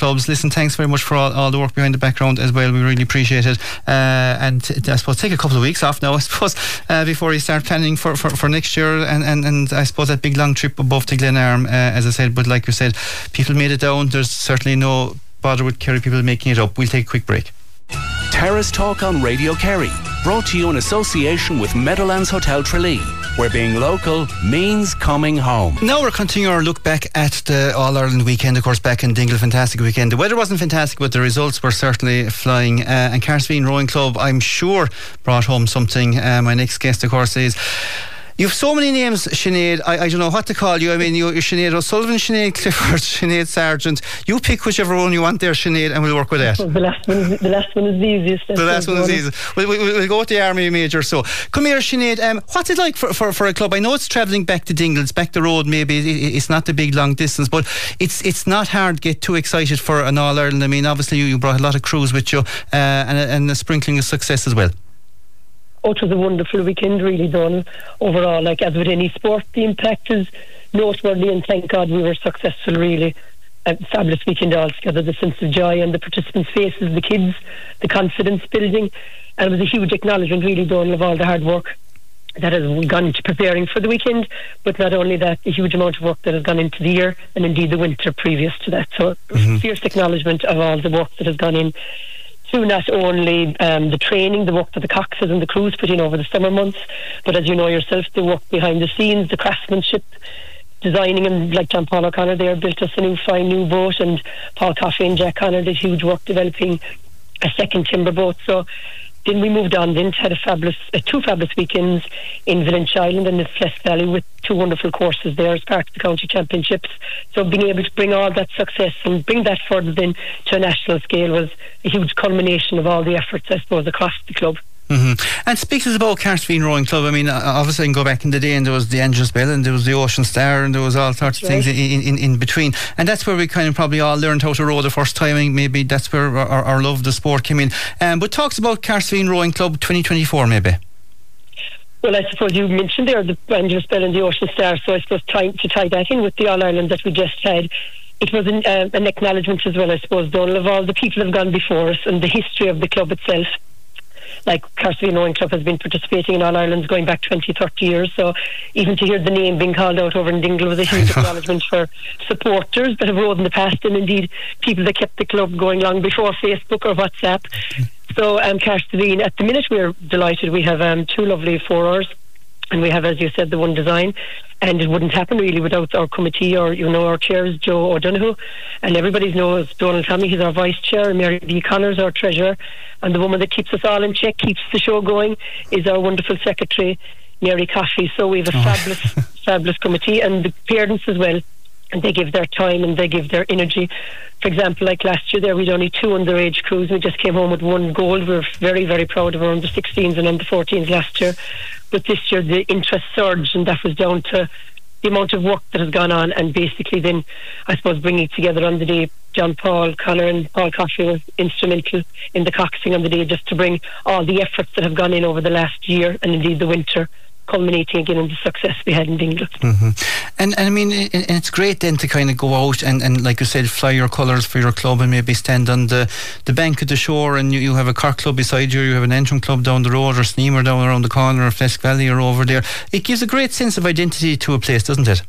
and thanks very much for all, all the work behind the background as well. We really appreciate it. Uh, and I suppose take a couple of weeks off now, I suppose, uh, before you start planning for, for, for next year. And, and, and I suppose that big long trip above to Glenarm, uh, as I said. But like you said, people made it down. There's certainly no bother with Kerry people making it up. We'll take a quick break. Terrace Talk on Radio Kerry, brought to you in association with Meadowlands Hotel Tralee, where being local means coming home. Now we're continuing our look back at the All-Ireland weekend, of course, back in Dingle. Fantastic weekend. The weather wasn't fantastic, but the results were certainly flying. Uh, and Carsveen Rowing Club, I'm sure, brought home something. Uh, my next guest, of course, is... You have so many names, Sinead. I, I don't know what to call you. I mean, you, you're Sinead O'Sullivan, Sinead Clifford, Sinead Sargent. You pick whichever one you want there, Sinead, and we'll work with that. The last one is the, last one is the easiest. The last one is the easiest. We'll, we'll, we'll go with the Army Major. So, come here, Sinead. Um, what's it like for, for, for a club? I know it's travelling back to Dingle. It's back the road, maybe. It, it's not the big, long distance, but it's it's not hard to get too excited for an All-Ireland. I mean, obviously, you, you brought a lot of crews with you uh, and, a, and a sprinkling of success as well. Oh, it was a wonderful weekend, really, Donald. Overall, like as with any sport, the impact is noteworthy, and thank God we were successful, really. A fabulous weekend altogether. The sense of joy on the participants' faces, the kids, the confidence building, and it was a huge acknowledgement, really, Donald, of all the hard work that has gone into preparing for the weekend, but not only that, the huge amount of work that has gone into the year, and indeed the winter previous to that. So, mm-hmm. fierce acknowledgement of all the work that has gone in to not only um, the training, the work that the coxes and the crews put in over the summer months, but as you know yourself, the work behind the scenes, the craftsmanship, designing, and like John Paul O'Connor there built us a new fine new boat, and Paul Coffey and Jack Connor did huge work developing a second timber boat. So then we moved on then to had a fabulous, uh, two fabulous weekends in Village Island and the Flesk Valley with two wonderful courses there as part of the county championships. So being able to bring all that success and bring that further then to a national scale was a huge culmination of all the efforts, I suppose, across the club. Mm-hmm. And speaks about Carsveen Rowing Club. I mean, obviously I can go back in the day and there was the Angels Bell and there was the Ocean Star and there was all sorts that's of right. things in, in, in between, and that's where we kind of probably all learned how to row the first time, and maybe that's where our, our love of the sport came in. Um, but talks about Carsveen Rowing Club twenty twenty-four maybe. Well, I suppose you mentioned there the Angels Bell and the Ocean Star, so I suppose trying to tie that in with the All-Ireland that we just had, it was an, uh, an acknowledgement as well, I suppose, Donald, of all the people who have gone before us and the history of the club itself. Like Carsveen Rowing Club has been participating in All Ireland's going back twenty, thirty years, so even to hear the name being called out over in Dingle was a huge acknowledgement for supporters that have rowed in the past, and indeed people that kept the club going long before Facebook or WhatsApp. So um, Carsveen, at the minute we're delighted. We have um, two lovely four-hours, and we have, as you said, the one design, and it wouldn't happen really without our committee or, you know, our chairs, Joe O'Donoghue, and everybody knows Donald Tommy, he's our vice chair, Mary B. Connors, our treasurer, and the woman that keeps us all in check, keeps the show going, is our wonderful secretary, Mary Coffey. So we have a oh. fabulous, fabulous committee, and the parents as well, and they give their time and they give their energy. For example, like last year there we had only two underage crews, and we just came home with one gold. We were very, very proud of our under sixteens and under fourteens last year. But this year the interest surged, and that was down to the amount of work that has gone on, and basically then, I suppose, bringing it together on the day. John Paul Connor and Paul Coffey were instrumental in the coxing on the day, just to bring all the efforts that have gone in over the last year and indeed the winter, culminating again in the success we had in Dingle. Mm-hmm. And, and I mean, it, it's great then to kind of go out and, and like you said, fly your colours for your club and maybe stand on the, the bank of the shore, and you, you have a Cork club beside you, you have an Antrim club down the road, or Sneamer down around the corner, or Flesk Valley or over there. It gives a great sense of identity to a place, doesn't it?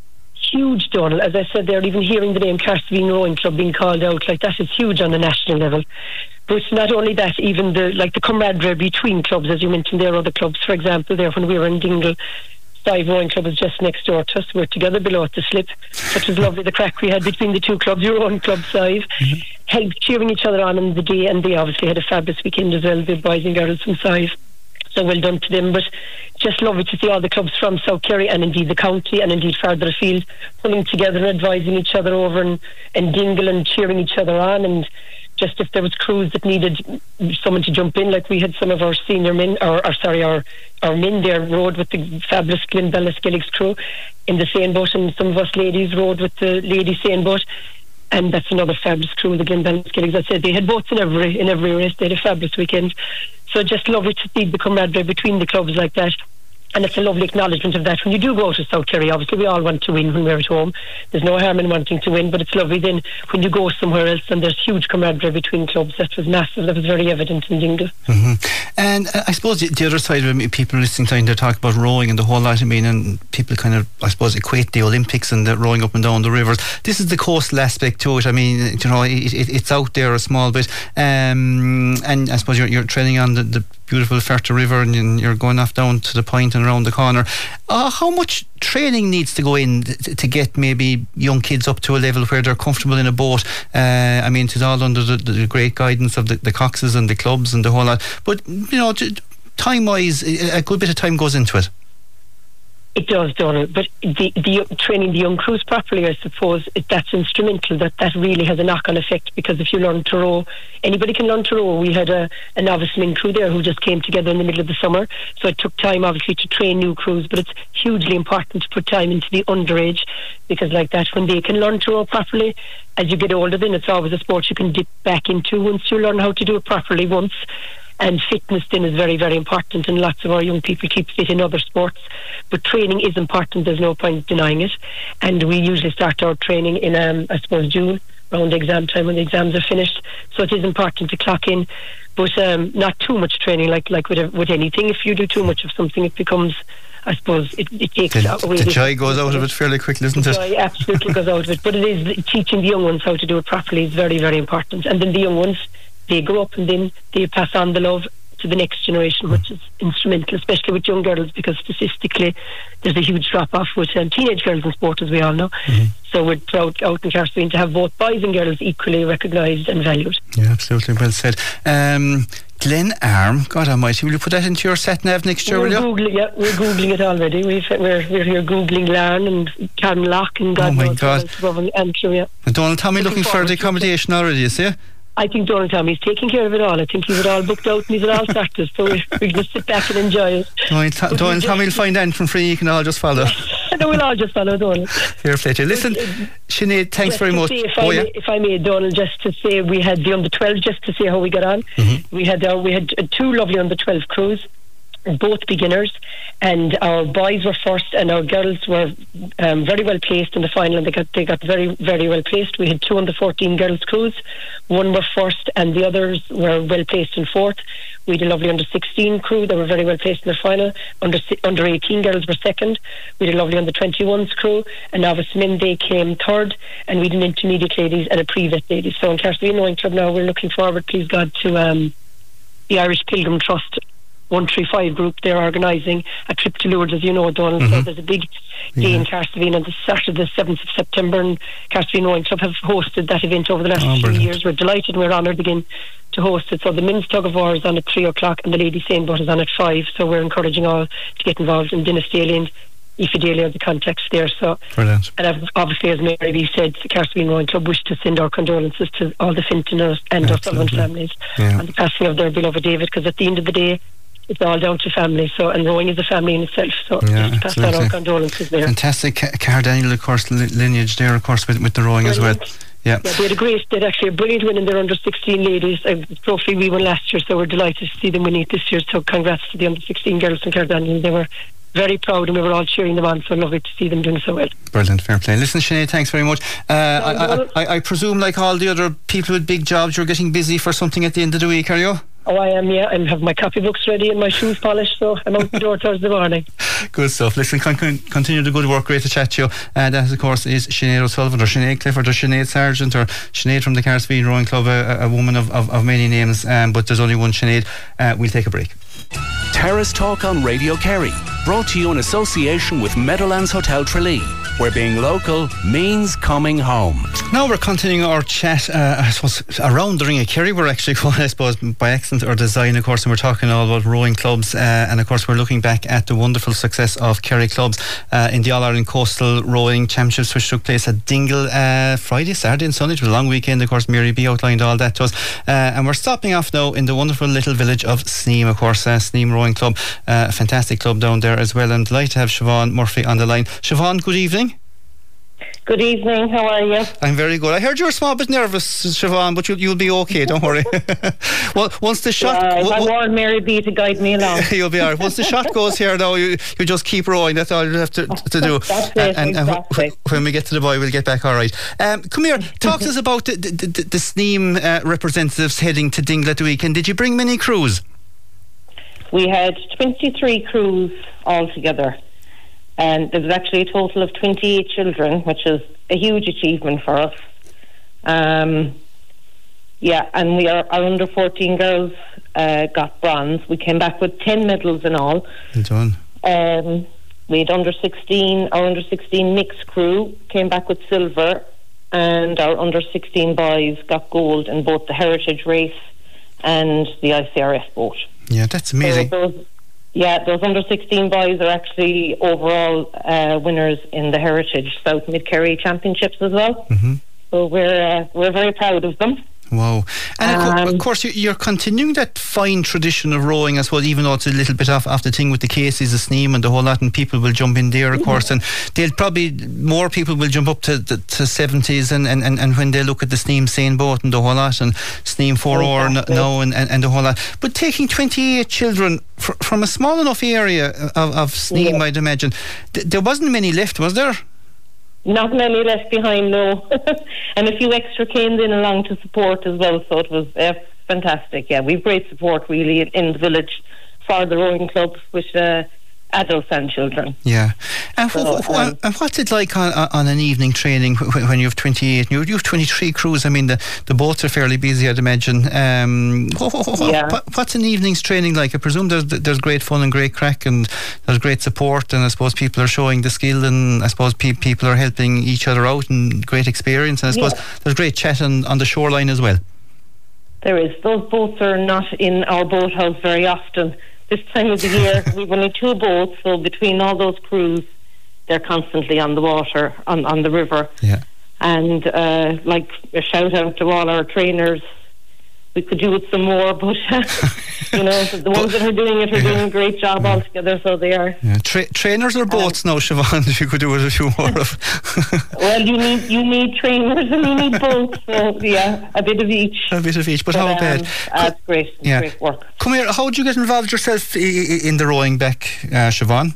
Huge, Donald. As I said there, even hearing the name Carsveen Rowing Club being called out like that is huge on the national level. But not only that, even the like the camaraderie between clubs, as you mentioned there, other clubs, for example, there when we were in Dingle, Five Rowing Club was just next door to us. We were together below at the slip. It was lovely, the crack we had between the two clubs, your own club Five, mm-hmm. helped cheering each other on in the day, and they obviously had a fabulous weekend as well, the boys and girls from Five. So well done to them. But just lovely to see all the clubs from South Kerry and indeed the county and indeed further afield pulling together and advising each other over in, in Dingle and cheering each other on. And just if there was crews that needed someone to jump in, like we had some of our senior men, or, or sorry, our our men there rode with the fabulous Glenbella Skelligs crew in the seine boat, and some of us ladies rode with the lady seine boat. And that's another fabulous crew, the Glenbella Skelligs. I said they had boats in every in every race. They had a fabulous weekend. So just lovely to see the camaraderie between the clubs like that. And it's a lovely acknowledgement of that. When you do go to South Kerry, obviously we all want to win when we're at home. There's no harm in wanting to win, but it's lovely then when you go somewhere else and there's huge camaraderie between clubs. That was massive. That was very evident in Dingle. Mm-hmm. And uh, I suppose the, the other side of it, I mean, people listening to they talk about rowing and the whole lot. I mean, and people kind of, I suppose, equate the Olympics and the rowing up and down the rivers. This is the coastal aspect to it. I mean, you know, it, it, it's out there a small bit. Um, and I suppose you're, you're treading on the, the beautiful Ferta River and you're going off down to the point and around the corner. Uh, how much training needs to go in to, to get maybe young kids up to a level where they're comfortable in a boat? Uh, I mean, it's all under the, the great guidance of the, the Coxes and the clubs and the whole lot. But, you know, time-wise, a good bit of time goes into it. It does, Donald, but the, the training the young crews properly, I suppose, it, that's instrumental. That that really has a knock-on effect, because if you learn to row, anybody can learn to row. We had a, a novice swim crew there who just came together in the middle of the summer, so it took time, obviously, to train new crews, but it's hugely important to put time into the underage, because like that, when they can learn to row properly, as you get older, then it's always a sport you can dip back into once you learn how to do it properly once. And fitness then is very, very important, and lots of our young people keep fit in other sports. But training is important, there's no point denying it. And we usually start our training in, um, I suppose, June, around exam time when the exams are finished. So it is important to clock in, but um, not too much training, like like with, with anything. If you do too much of something, it becomes, I suppose, it, it takes the, away. The joy goes out of it fairly quickly, isn't the it? Joy absolutely goes out of it. But it is teaching the young ones how to do it properly is very, very important. And then the young ones, they grow up and then they pass on the love to the next generation, which is instrumental, especially with young girls, because statistically there's a huge drop-off with um, teenage girls in sport, as we all know. Mm-hmm. So we're proud out in Carsween to have both boys and girls equally recognised and valued. Yeah, absolutely, well said. Um, Glen Arm, God almighty, will you put that into your sat nav next year, we're will you? Googling, yeah, we're Googling it already. We've, we're, we're here Googling Larne and Carnlough and God oh my knows God. and Antrim, yeah. And Donald Tommy looking, looking for the accommodation already, you see? I think Donald Tommy's taking care of it all. I think he's it all booked out and he's it all started, so we, we just sit back and enjoy it. Donald, T- Donald Tommy will find Antrim free, you can all just follow. No, we'll all just follow Donald. Fair play to you. Listen, Sinead, thanks just very much. Say, if, oh, I yeah. may, if I may, Donald, just to say we had the under twelve, just to see how we got on. Mm-hmm. We had our, we had two lovely under twelve crews, both beginners, and our boys were first and our girls were um, very well placed in the final, and they got they got very very well placed. We had two under fourteen girls crews, one were first and the others were well placed in fourth. We had a lovely under sixteen crew that were very well placed in the final. Under under eighteen girls were second. We had a lovely under twenty-ones crew, and novice men, they came third, and we had an intermediate ladies and a pre-vet ladies. So in Carsween Rowing Club now, we're looking forward, please God, to um, the Irish Pilgrim Trust one three five group. They're organising a trip to Lourdes, as you know, Donald. Mm-hmm. So there's a big day yeah. in Carsween on the Saturday the seventh of September, and Carsween Rowing Club have hosted that event over the last oh, few brilliant. years. We're delighted and we're honoured again to host it. So the men's tug of war is on at three o'clock and the ladies sailboat is on at five, so we're encouraging all to get involved in Dinnistalia and Ifidelia, the contacts there. So brilliant. And obviously, as Mary B said, the Carsween Rowing Club wish to send our condolences to all the Finton and O'Sullivan families yeah. on the passing of their beloved David, because at the end of the day it's all down to family. So, and rowing is a family in itself. So, yeah, just pass on our condolences there. Fantastic, Car Daniel, of course, lineage there, of course, with, with the rowing brilliant. as well. Yeah. yeah, they had a great, they had actually a brilliant win in their under sixteen ladies. A trophy we won last year, so we're delighted to see them win it this year. So, congrats to the under sixteen girls from Car Daniel. They were very proud and we were all cheering them on, so lovely to see them doing so well. Brilliant, fair play. Listen, Sinead, thanks very much. Uh, I, I, I, I presume, like all the other people with big jobs, you're getting busy for something at the end of the week, are you? Oh, I am, yeah. I have my copybooks ready and my shoes polished, so I'm out the door Thursday morning. Good stuff. Listen, con- con- continue the good work. Great to chat to you. And uh, that, of course, is Sinead O'Sullivan, or Sinead Clifford, or Sinead Sargent, or Sinead from the Carsween Rowing Club, a, a woman of, of, of many names, um, but there's only one Sinead. Uh, we'll take a break. Terrace Talk on Radio Kerry, brought to you in association with Meadowlands Hotel Tralee, where being local means coming home. Now we're continuing our chat, uh, I suppose, around the Ring of Kerry. We're actually going, I suppose, by accident or design, of course, and we're talking all about rowing clubs, uh, and of course we're looking back at the wonderful success of Kerry clubs uh, in the All-Ireland Coastal Rowing Championships, which took place at Dingle uh, Friday, Saturday and Sunday. It was a long weekend, of course. Mary B outlined all that to us, uh, and we're stopping off now in the wonderful little village of Sneem, of course, uh, Sneem Rowing Club, uh, a fantastic club down there as well. I'm delighted to have Siobhan Murphy on the line. Siobhan, good evening. Good evening, how are you? I'm very good. I heard you were a small bit nervous, Siobhan, but you'll, you'll be okay, don't worry. Well, once the shot... Uh, w- I w- warned Mary B to guide me along. You'll be all right. Once the shot goes here, though, you, you just keep rowing. That's all you have to, to do. That's it, and, and, exactly. and when we get to the boy, we'll get back all right. Um, come here, talk to us about the, the, the, the Sneem uh, representatives heading to Dingle at the weekend. Did you bring many crews? We had twenty-three crews altogether. And there was actually a total of twenty-eight children, which is a huge achievement for us. Um, yeah, and we are, our under fourteen girls uh, got bronze. We came back with ten medals in all. Well done. Um, we had under sixteen, our under sixteen mixed crew came back with silver, and our under sixteen boys got gold in both the heritage race and the I C R F boat. Yeah, that's amazing. So those, yeah, those under sixteen boys are actually overall uh, winners in the Heritage South Mid Kerry Championships as well. Mm-hmm. So we're uh, we're very proud of them. Wow. And of, co- Um, of course, you- you're continuing that fine tradition of rowing, I suppose, even though it's a little bit off, off the thing with the Cases, the Sneem and the whole lot, and people will jump in there, of course, and they'll probably, more people will jump up to the to seventies, and, and, and, and when they look at the Sneem Seine boat and the whole lot, and Sneem four hour Exactly. now, and, and, and the whole lot. But taking twenty-eight children fr- from a small enough area of, of Sneem, Yeah. I'd imagine, th- there wasn't many left, was there? Not many left behind, no. And a few extra came in along to support as well, so it was uh, fantastic. Yeah, we've great support really in, in the village for the rowing club with uh, adults and children. Yeah. And, wh- So, wh- um, and what's it like on, on an evening training wh- when you have twenty-eight? You you have twenty-three crews. I mean, the, the boats are fairly busy, I'd imagine. Um, wh- wh- wh- Yeah. wh- What's an evening's training like? I presume there's there's great fun and great crack, and there's great support, and I suppose people are showing the skill, and I suppose pe- people are helping each other out, and great experience. And I suppose Yeah. there's great chat on, on the shoreline as well. There is. Those boats are not in our boathouse very often. This time of the year, we've only two boats, so between all those crews, they're constantly on the water, on, on the river. Yeah. And, uh, like, a shout out to all our trainers. We could do with some more, but, you know, the ones that are doing it are doing a great job altogether, so they are. Yeah. Tra- trainers or boats now, Siobhan, if you could do it a few more of. Well, you need you need trainers and you need boats, so, yeah, a bit of each. A bit of each, but, But, how um, bad? That's great. It's Yeah. great work. Come here, how did you get involved yourself i- i- in the rowing back, uh, Siobhan?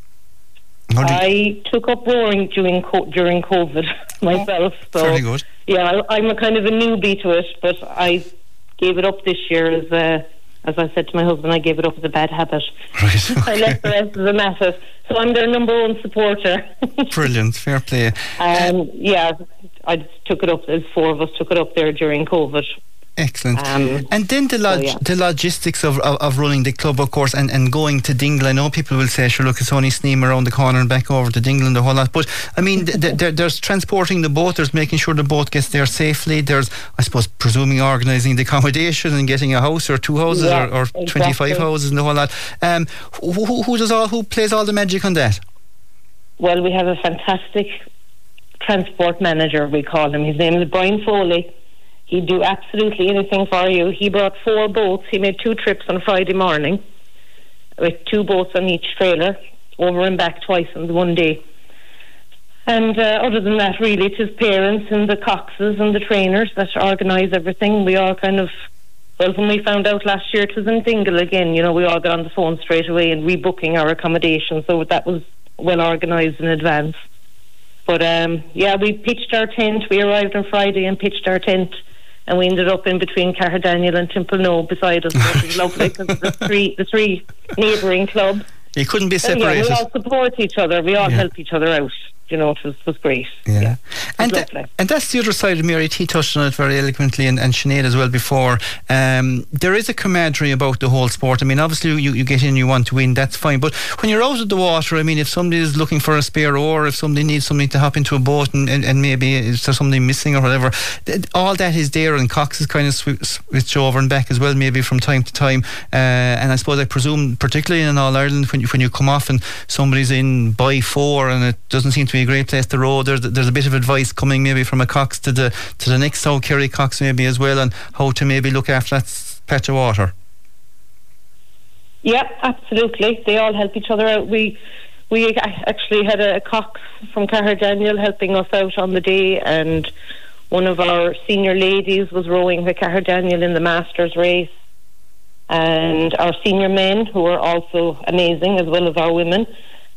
How did you- I took up rowing during co- during COVID myself. So Very good. yeah, I, I'm a kind of a newbie to it, but I gave it up this year as a, as I said to my husband, I gave it up as a bad habit. Right. I left the rest of them at it. So I'm their number one supporter. Brilliant, fair play. Um, yeah, I took it up. As four of us took it up there during COVID. Excellent. Um, and then the log- so, yeah. the logistics of, of, of running the club, of course, and, and going to Dingle. I know people will say, sure, look, it's only Sneem around the corner and back over to Dingle and the whole lot. But, I mean, th- th- there, there's transporting the boat, there's making sure the boat gets there safely, there's, I suppose, presuming organising the accommodation and getting a house or two houses Yeah, or, or exactly. twenty-five houses and the whole lot. Um, who, who, who does all, who plays all the magic on that? Well, we have a fantastic transport manager, we call him. His name is Brian Foley. He'd do absolutely anything for you. He brought four boats. He made two trips on Friday morning with two boats on each trailer, over and back twice in the one day. And uh, other than that, really, it's his parents and the Coxes and the trainers that organise everything. We all kind of, well, when we found out last year it was in Dingle again, you know, we all got on the phone straight away and rebooking our accommodation, so that was well organised in advance. But um, yeah, we pitched our tent. We arrived on Friday and pitched our tent, and we ended up in between Carradaniel and Timplenoe beside us. Which was lovely because the three, the three neighbouring clubs. You couldn't be And, yeah, separated. we all support each other. We all Yeah. help each other out. You know, it was, was great. Yeah. Yeah. And, It's tha- lovely. and that's the other side of Mary. He touched on it very eloquently, and, and Sinead as well before. Um, there is a camaraderie about the whole sport. I mean, obviously, you, you get in, you want to win, that's fine. But when you're out of the water, I mean, if somebody is looking for a spare oar, if somebody needs something to hop into a boat, and, and, and maybe is there something missing or whatever, th- all that is there. And Cox is kind of sw- switch over and back as well, maybe from time to time. Uh, and I suppose I presume, particularly in All Ireland, when you, when you come off and somebody's in by four and it doesn't seem to be a great place to row, there's, there's a bit of advice coming maybe from a Cox to the to the next South Kerry Cox maybe as well, on how to maybe look after that s- patch of water. Yeah, absolutely. They all help each other out. We we actually had a Cox from Cahir Daniel helping us out on the day, and one of our senior ladies was rowing with Cahir Daniel in the Masters race, and our senior men, who are also amazing, as well as our women.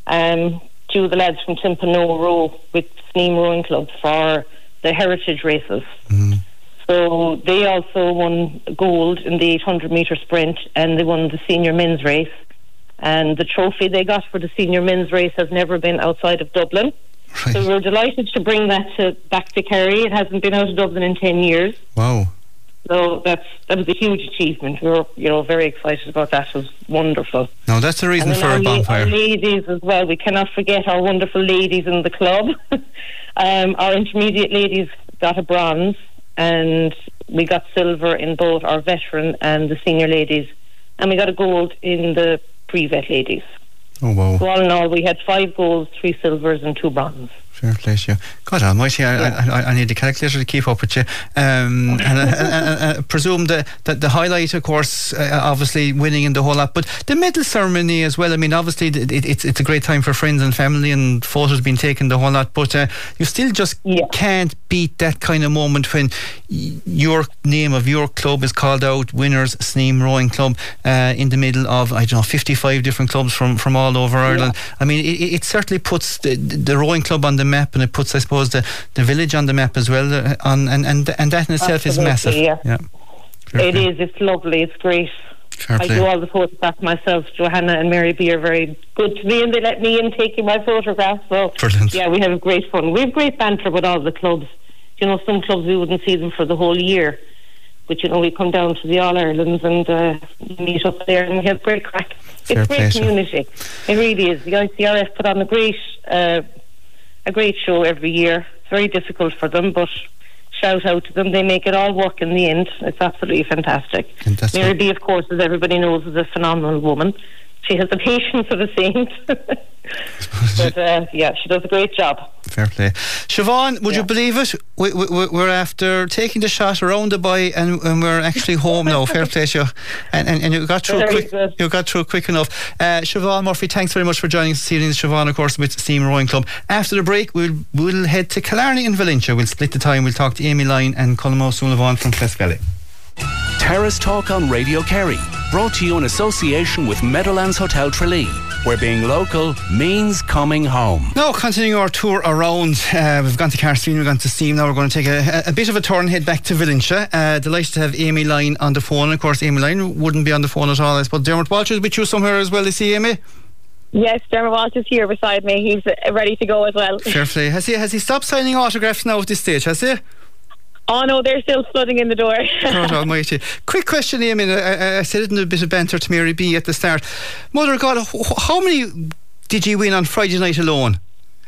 Um, two of the lads from Timpano row with Sneem Rowing Club for the heritage races. Mm. So they also won gold in the eight hundred metre sprint, and they won the senior men's race. And the trophy they got for the senior men's race has never been outside of Dublin. Right. So we're delighted to bring that to, back to Kerry. It hasn't been out of Dublin in ten years. Wow. So that's that was a huge achievement. We were, you know, very excited about that. It was wonderful. No, that's the reason and for our a bonfire. La- our ladies as well. We cannot forget our wonderful ladies in the club. um, our intermediate ladies got a bronze, and we got silver in both our veteran and the senior ladies, and we got a gold in the pre-vet ladies. Oh, wow. So all in all, we had five golds, three silvers and two bronze. Fair play to you. God almighty, I, Yeah. I, I, I need the calculator to keep up with you. Um, and I, I, I, I presume the, the, the highlight, of course, uh, obviously winning in the whole lot, but the medal ceremony as well. I mean, obviously it, it, it's it's a great time for friends and family, and photos being taken, the whole lot, but uh, you still just yeah. can't beat that kind of moment when y- your name of your club is called out, winners, Sneem Rowing Club, uh, in the middle of, I don't know, fifty-five different clubs from, from all over Ireland. Yeah. I mean, it, it certainly puts the, the rowing club on the map, and it puts, I suppose, the, the village on the map as well, uh, on and, and and that in itself Absolutely, is massive. Yeah, yeah. It is. It's lovely. It's great. Fair I play. do all the photographs myself. Johanna and Mary B are very good to me, and they let me in taking my photographs. So Brilliant. Yeah, we have great fun. We have great banter with all the clubs. You know, some clubs we wouldn't see them for the whole year, but you know, we come down to the All Irelands and uh, meet up there, and we have great crack. Fair It's great pleasure. community. It really is. The I C R F put on a great, uh, a great show every year. It's very difficult for them, but shout out to them. They make it all work in the end. It's absolutely fantastic. Fantastic. Mary B, of course, as everybody knows, is a phenomenal woman. She has the patience of a saint. But uh, yeah, she does a great job. Fair play. Siobhan, would Yeah. you believe it? We, we, we're after taking the shot around the bay, and, and we're actually home now. Fair play to you. And, and, and you got through Very quick. good. You got through quick enough. Uh, Siobhan Murphy, thanks very much for joining us this evening. Siobhan, of course, with Sneem Rowing Club. After the break, we'll we'll head to Killarney and Valentia. We'll split the time. We'll talk to Amy Lyne and Colm O'Sullivan from Cleskally. Terrace Talk on Radio Kerry, brought to you in association with Meadowlands Hotel Tralee, where being local means coming home. Now, continuing our tour around, uh, we've gone to Carsteen, we've gone to Steam. Now we're going to take a, a bit of a turn and head back to Valentia. Uh, delighted to have Amy Lyne on the phone. Of course, Amy Lyne wouldn't be on the phone at all, I suppose. Dermot Walsh is with you somewhere as well, is he, Amy? Yes, Dermot Walsh is here beside me. He's uh, ready to go as well. Fair play. Has he, has he stopped signing autographs now at this stage, has he? Oh no, they're still flooding in the door. God almighty. Quick question, Amy. I, I said it in a bit of banter to Mary B at the start. Mother of God, how many did you win on Friday night alone?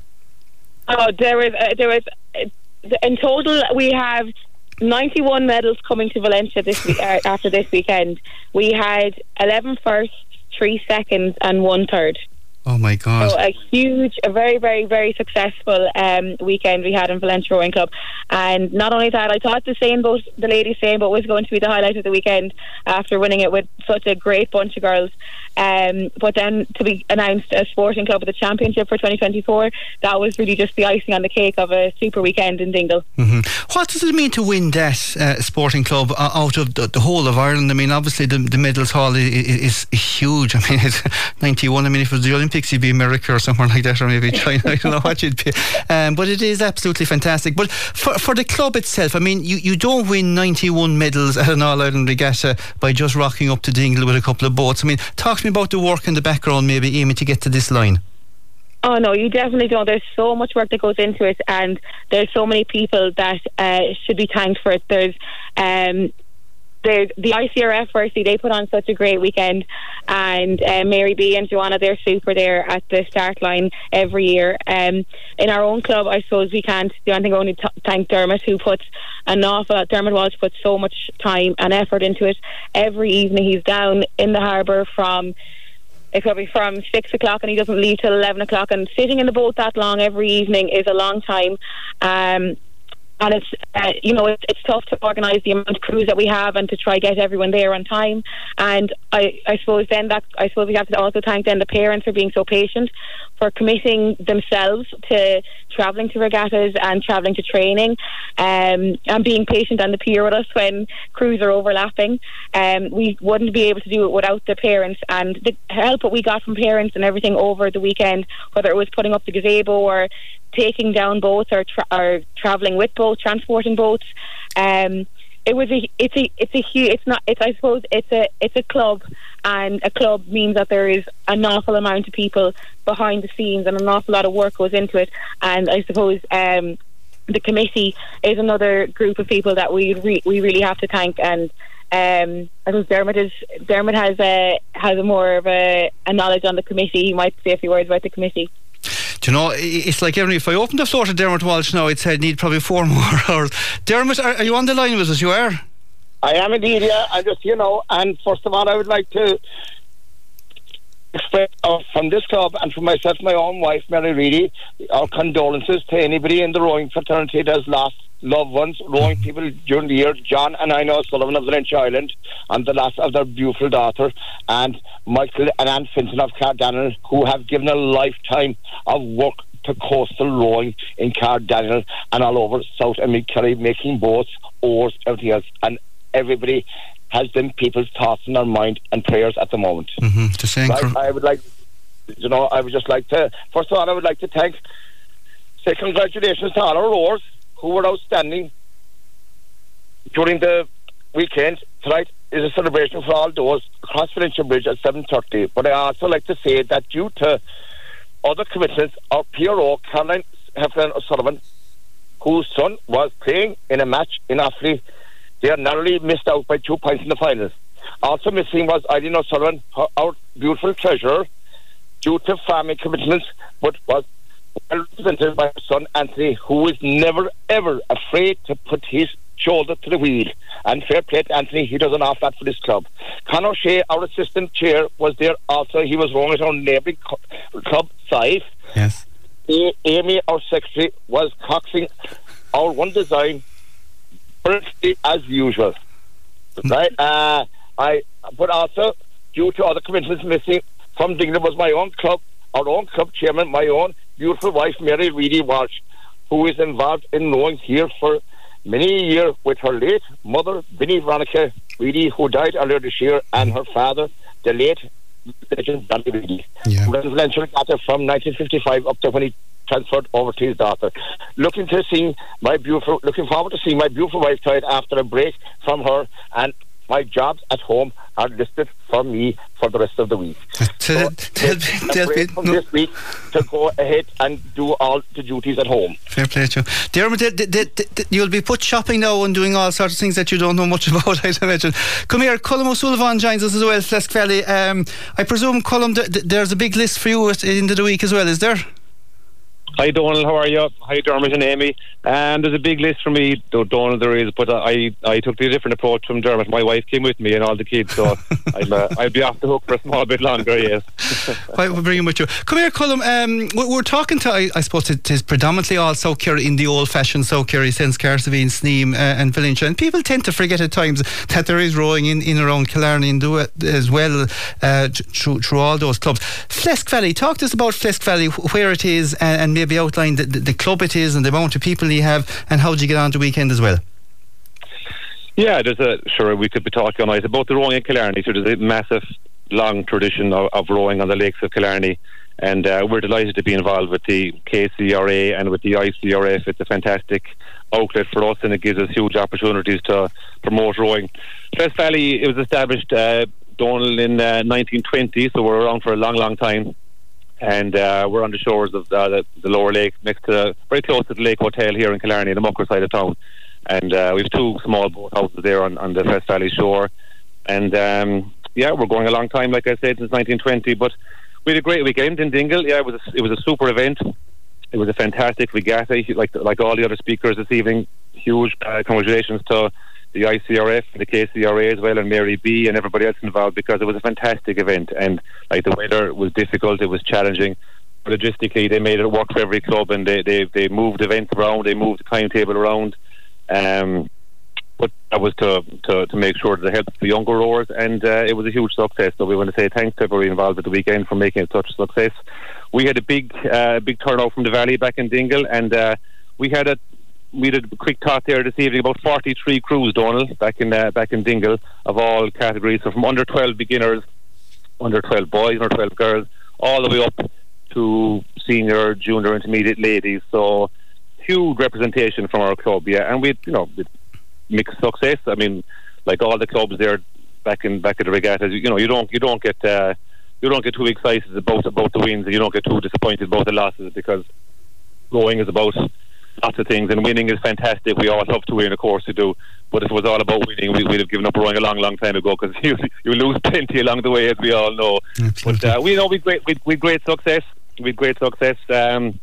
Oh, there was uh, there was uh, in total we have ninety-one medals coming to Valencia this week, uh, after this weekend. We had eleven firsts, three seconds, and one third. Oh my God. So a huge, a very, very, very successful um, weekend we had in Valencia Rowing Club. And not only that, I thought the sailboat, the ladies' sailboat was going to be the highlight of the weekend after winning it with such a great bunch of girls. Um, but then to be announced a sporting club at the championship for twenty twenty-four, that was really just the icing on the cake of a super weekend in Dingle. Mm-hmm. What does it mean to win that uh, sporting club uh, out of the, the whole of Ireland? I mean, obviously the, the medals haul is, is, is huge. I mean, it's ninety-one. I mean, if it was the Olympics, you'd be America or somewhere like that, or maybe China. I don't know what you'd be. Um, but it is absolutely fantastic. But for, for the club itself, I mean, you, you don't win ninety-one medals at an All-Ireland regatta by just rocking up to Dingle with a couple of boats. I mean, talk to me about the work in the background, maybe, Amy, to get to this line. Oh no, you definitely don't. There's so much work that goes into it, and there's so many people that uh, should be thanked for it. There's um, there's the I C R F, firstly, they put on such a great weekend, and uh, Mary B and Joanna, they're super there at the start line every year. Um, in our own club, I suppose we can't do anything, only t- thank Dermot, who puts an awful lot. Dermot Walsh puts so much time and effort into it. Every evening he's down in the harbour from It could be from six o'clock and he doesn't leave till eleven o'clock, and sitting in the boat that long every evening is a long time. Um, and it's uh, you know it's, it's tough to organise the amount of crews that we have and to try get everyone there on time. And I, I suppose then that I suppose we have to also thank then the parents for being so patient, for committing themselves to travelling to regattas and travelling to training, um, and being patient on the pier with us when crews are overlapping. Um, we wouldn't be able to do it without the parents, and the help that we got from parents and everything over the weekend, whether it was putting up the gazebo or taking down boats or, tra- or travelling with boats, transporting boats. Um, it was a, it's a, it's a huge, it's not, it's, I suppose it's a, it's a club, and a club means that there is an awful amount of people behind the scenes and an awful lot of work goes into it. And I suppose, um, the committee is another group of people that we re- we really have to thank. And um, I think Dermot is Dermot has a has a more of a, a knowledge on the committee. He might say a few words about the committee. Do you know, it's like every, if I opened the floor to Dermot Walsh now, I'd say I'd need probably four more hours. Dermot, are, are you on the line with us? You are? I am indeed, yeah. I just, you know, and first of all, I would like to express uh, from this club and from myself, my own wife, Mary Reedy, our condolences to anybody in the rowing fraternity that has lost loved ones, rowing people during the year. John and I know Sullivan of the Lynch Island, and the loss of their beautiful daughter, and Michael and Anne Finton of Cardaniel, who have given a lifetime of work to coastal rowing in Cardaniel and all over South and Mid Kerry, making boats, oars, everything else, and everybody has them people's thoughts in their mind and prayers at the moment. Mm-hmm. To say right? I would like, you know, I would just like to, first of all, I would like to thank, say congratulations to all our rowers who were outstanding during the weekend. Tonight is a celebration for all those across Flintshire Bridge at seven thirty. But I also like to say that due to other commitments, our P R O, Caroline Heffernan O'Sullivan, whose son was playing in a match in Offaly, they are narrowly missed out by two points in the finals. Also missing was Eileen O'Sullivan, our beautiful treasurer, due to farming commitments, but was well represented by her son Anthony, who is never ever afraid to put his shoulder to the wheel. And fair play to Anthony, he does an awful lot for this club. Conor Shea, our assistant chair, was there also. He was rowing at our neighbouring club, Fife. Yes. A- Amy, our secretary, was coxing our one design perfectly as usual. Right? Uh, I, but also, due to other commitments missing from Dingle, was my own club, our own club chairman, my own beautiful wife, Mary Reedy Walsh, who is involved in rowing here for many years with her late mother, Vinnie Veronica Reedy, who died earlier this year, and her father, the late legend Danny Reedy, yeah. who ran Flintshire Regatta from nineteen fifty-five up to when he transferred over to his daughter. Looking to see my beautiful, looking forward to seeing my beautiful wife tonight after a break from her, and my jobs at home are listed for me for the rest of the week. So, a break from this week to go ahead and do all the duties at home. Fair play to you. Dermot, d- d- d- d- you'll be put shopping now and doing all sorts of things that you don't know much about, I'd imagine. Come here, Colm O'Sullivan joins us as well, Flesk Valley. Um, I presume, Colm, th- th- there's a big list for you at the end of the week as well, is there? Hi Donald, how are you? Hi Dermot and Amy. Um, there's a big list for me, Donald, there is, but I I took the different approach from Dermot. My wife came with me and all the kids, so I'll, uh, I'll be off the hook for a small bit longer, yes. Right, we'll bring him with you. Come here, Colm. Um, we're talking to, I, I suppose it is predominantly all South Kerry in the old-fashioned South Kerry sense, Carsevine, Sneem uh, and Valentia, and people tend to forget at times that there is rowing in, in around Killarney and do it as well uh, through, through all those clubs. Flesk Valley, talk to us about Flesk Valley, where it is, and, and maybe outline the, the, the club it is and the amount of people you have, and how do you get on the weekend as well? Yeah, there's a sure we could be talking all night about the rowing in Killarney. So there's a massive, long tradition of, of rowing on the lakes of Killarney, and uh, we're delighted to be involved with the K C R A and with the I C R F. It's a fantastic outlet for us, and it gives us huge opportunities to promote rowing. Flesk Valley, it was established, uh, Donald, in uh, nineteen twenty, so we're around for a long, long time. And uh, we're on the shores of uh, the, the lower lake, next to, very close to the Lake Hotel here in Killarney, the Mucker side of town. And uh, we have two small boat houses there on, on the Flesk Valley shore. And um, yeah, we're going a long time, like I said, since nineteen twenty. But we had a great weekend in Dingle. Yeah, it was a, it was a super event. It was a fantastic regatta, like like all the other speakers this evening. Huge uh, congratulations to the I C R F, the K C R A as well, and Mary B and everybody else involved, because it was a fantastic event. And like the weather was difficult, it was challenging. Logistically, they made it work for every club, and they, they, they moved events around, they moved the timetable around, Um, but that was to, to, to make sure that it helped the younger rowers, and uh, it was a huge success. So we want to say thanks to everybody involved at the weekend for making it such a success. We had a big uh, big turnout from the Valley back in Dingle, and uh, we had a we did a quick thought there this evening, about forty-three crews, Donal, back in uh, back in Dingle, of all categories, so from under twelve beginners, under twelve boys, under twelve girls, all the way up to senior, junior, intermediate ladies. So huge representation from our club, yeah, and we, you know, mixed success. I mean, like all the clubs there back in back at the regattas, you know, you don't you don't get uh, you don't get too excited about about the wins, and you don't get too disappointed about the losses, because rowing is about lots of things, and winning is fantastic. We all love to win, of course we do. But if it was all about winning, we, we'd have given up rowing a long, long time ago, because you you lose plenty along the way, as we all know. Absolutely. But uh, we know we great we we great success. We great success. Um,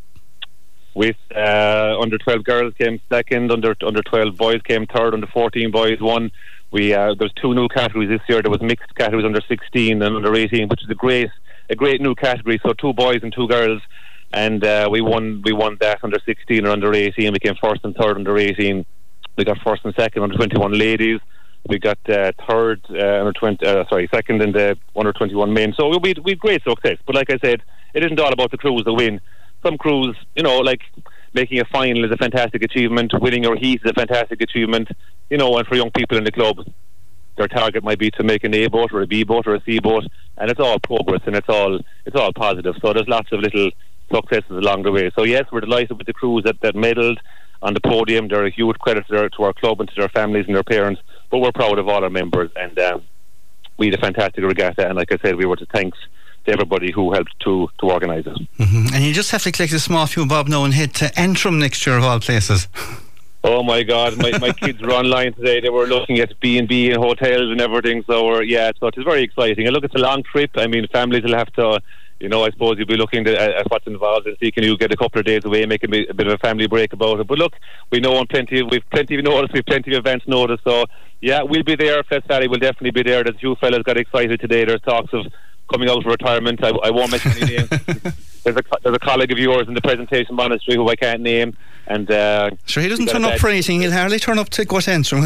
with uh, under twelve girls came second, under under twelve boys came third, under fourteen boys won. We uh, there's two new categories this year. There was mixed categories, under sixteen and under eighteen, which is a great a great new category. So two boys and two girls, and uh, we won we won that under sixteen or under eighteen. We came first and third under eighteen. We got first and second under twenty-one ladies. We got uh, third uh, under twenty. Uh, sorry, second in the under twenty-one men. So we we had great success. But like I said, it isn't all about the crews that win. Some crews, you know, like making a final is a fantastic achievement. Winning your heat is a fantastic achievement. You know, and for young people in the club, their target might be to make an A boat or a B boat or a C boat, and it's all progress and it's all it's all positive. So there's lots of little successes along the way. So yes, we're delighted with the crews that that medalled on the podium. They're a huge credit to, their, to our club and to their families and their parents. But we're proud of all our members, and um, we had a fantastic regatta. And like I said, we were to thanks to everybody who helped to to organise it. Mm-hmm. And you just have to collect a small few bob now and head to Antrim next year, of all places. Oh my God, my, my kids were online today. They were looking at B and B and hotels and everything. So we're, yeah, so it's very exciting. And look, it's a long trip. I mean, families will have to, you know, I suppose you'll be looking to, at, at what's involved and see can you get a couple of days away, make a bit, a bit of a family break about it. But look, we know on plenty, we've plenty of notice, we've plenty of advance notice. So yeah, we'll be there. Fest Valley will definitely be there. There's a few fellas got excited today. There's talks of coming out of retirement. I, I won't mention any names. There's a, there's a colleague of yours in the presentation monastery who I can't name, and uh, sure, he doesn't turn up for anything. He'll hardly turn up to go to Antrim.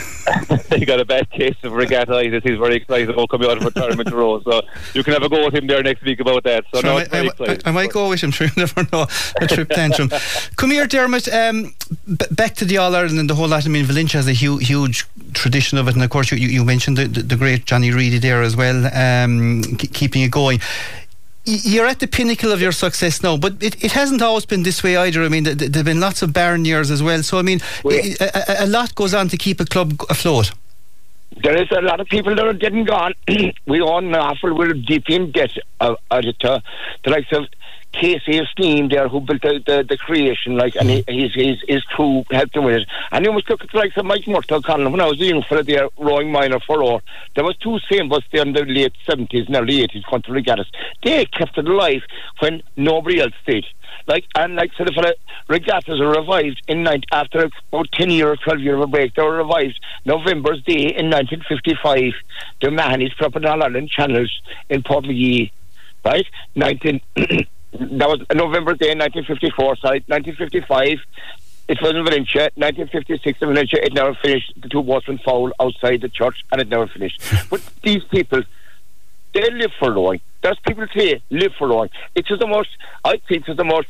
He got a bad case of regatta-itis. He's very excited about coming out of retirement to row, so you can have a go with him there next week about that. So sure, no, I, it's very I, exciting. I, I might go with him. Sure, you never know. A trip to Antrim. Come here, Dermot. Um, b- back to the All Ireland and the whole lot. I mean, Valentia has a hu- huge tradition of it, and of course, you, you mentioned the, the, the great Johnny Reedy there as well, um, k- keeping it going. You're at the pinnacle of your success now, but it, it hasn't always been this way either. I mean, th- th- there have been lots of barren years as well. So, I mean, it, a, a lot goes on to keep a club afloat. There is a lot of people that are getting gone. We own an awful we're deep in debt uh, uh, to the likes of Casey Steam there, who built the, the, the creation, like, and he, his, his, his crew helped him with it. And you must look at the likes of Mike Murtagh O'Connell. When I was a young fella there, rowing minor for row, there was two same bus there in the late seventies and early eighties, going to regattas. They kept it alive when nobody else did. Like, and like, so the regattas are revived in nine, after about ten year or twelve year of a break. They were revived November's Day in nineteen fifty-five. The Mahoney's Club in All Ireland Channels in Portlaoise, right? nineteen That was November Day, nineteen fifty-four. Sorry, nineteen fifty-five. It was in Valentia. nineteen fifty-six in Valentia. It never finished. The two boats went foul outside the church, and it never finished. But these people, they live for rowing. There's people today live for rowing. It is the most. I think it's the most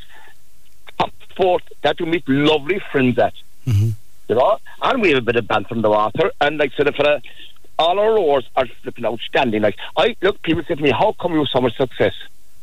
top sport that you meet lovely friends at. Mm-hmm. You know, and we have a bit of banter from the water, and like sort of for a, all our rowers are flipping outstanding. Like, I look, people say to me, "How come you have so much success?"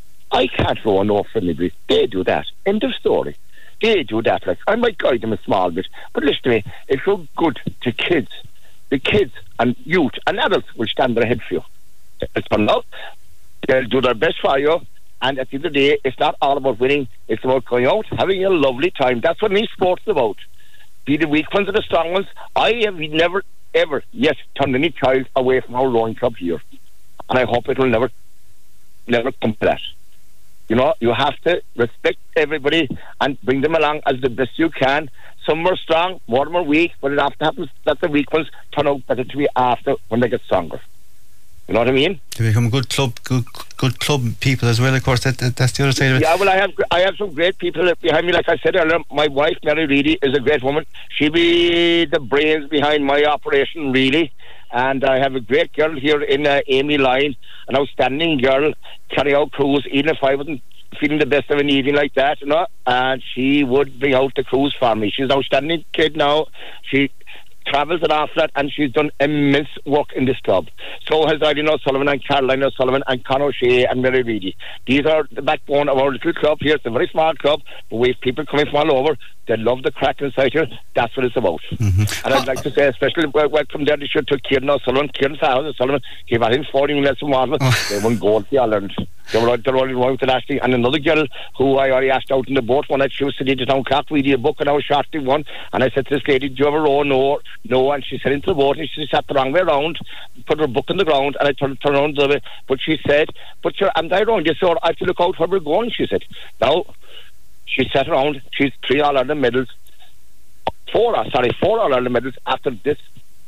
I can't row no friendly breeze. They do that. End of story. They do that. Like, I might guide them a small bit, but listen to me. If you're good to kids, the kids and youth and adults will stand their head for you. It's fun up. They'll do their best for you. And at the end of the day, it's not all about winning. It's about going out, having a lovely time. That's what any sport's about. Be the weak ones or the strong ones. I have never, ever yet turned any child away from our rowing club here, and I hope it will never, never come to that. You know, you have to respect everybody and bring them along as the best you can. Some are strong, more of them are weak, but it often happens that the weak ones turn out better to be after when they get stronger. You know what I mean? To become good club, good, good club people as well. Of course, that, that that's the other side of it. Yeah, well, I have I have some great people behind me. Like I said earlier, my wife Mary Reedy is a great woman. She be the brains behind my operation, really. And I have a great girl here in uh, Amy Lyon, an outstanding girl, carry out cruise, even if I wasn't feeling the best of an evening like that, you know. And she would bring out the cruise for me. She's an outstanding kid now. She travels an awful lot, and she's done immense work in this club. So has Eileen O'Sullivan and Caroline O'Sullivan and Con O'Shea and Mary Reedy. These are the backbone of our little club here. It's a very small club, but we have people coming from all over. They love the crack inside here. That's what it's about. Mm-hmm. And I'd like to say especially welcome there this year to Kieran O'Sullivan. Kieran O'Sullivan gave out him forty minutes from Waterville. Oh. They won gold for Ireland. They were, they were only wrong with Ashley. And another girl who I already asked out in the boat one night, she was sitting down clock, we did a book, and I was shortly one. And I said to this lady, do you ever row? No, no. And she said into the boat, and she sat the wrong way around, put her book on the ground, and I turned, turned around the other way. But she said, but sure, am I wrong? Yes, sir, I have to look out where we're going, she said. Now, she sat around, she's three All Ireland medals, four, sorry, four All Ireland medals after this,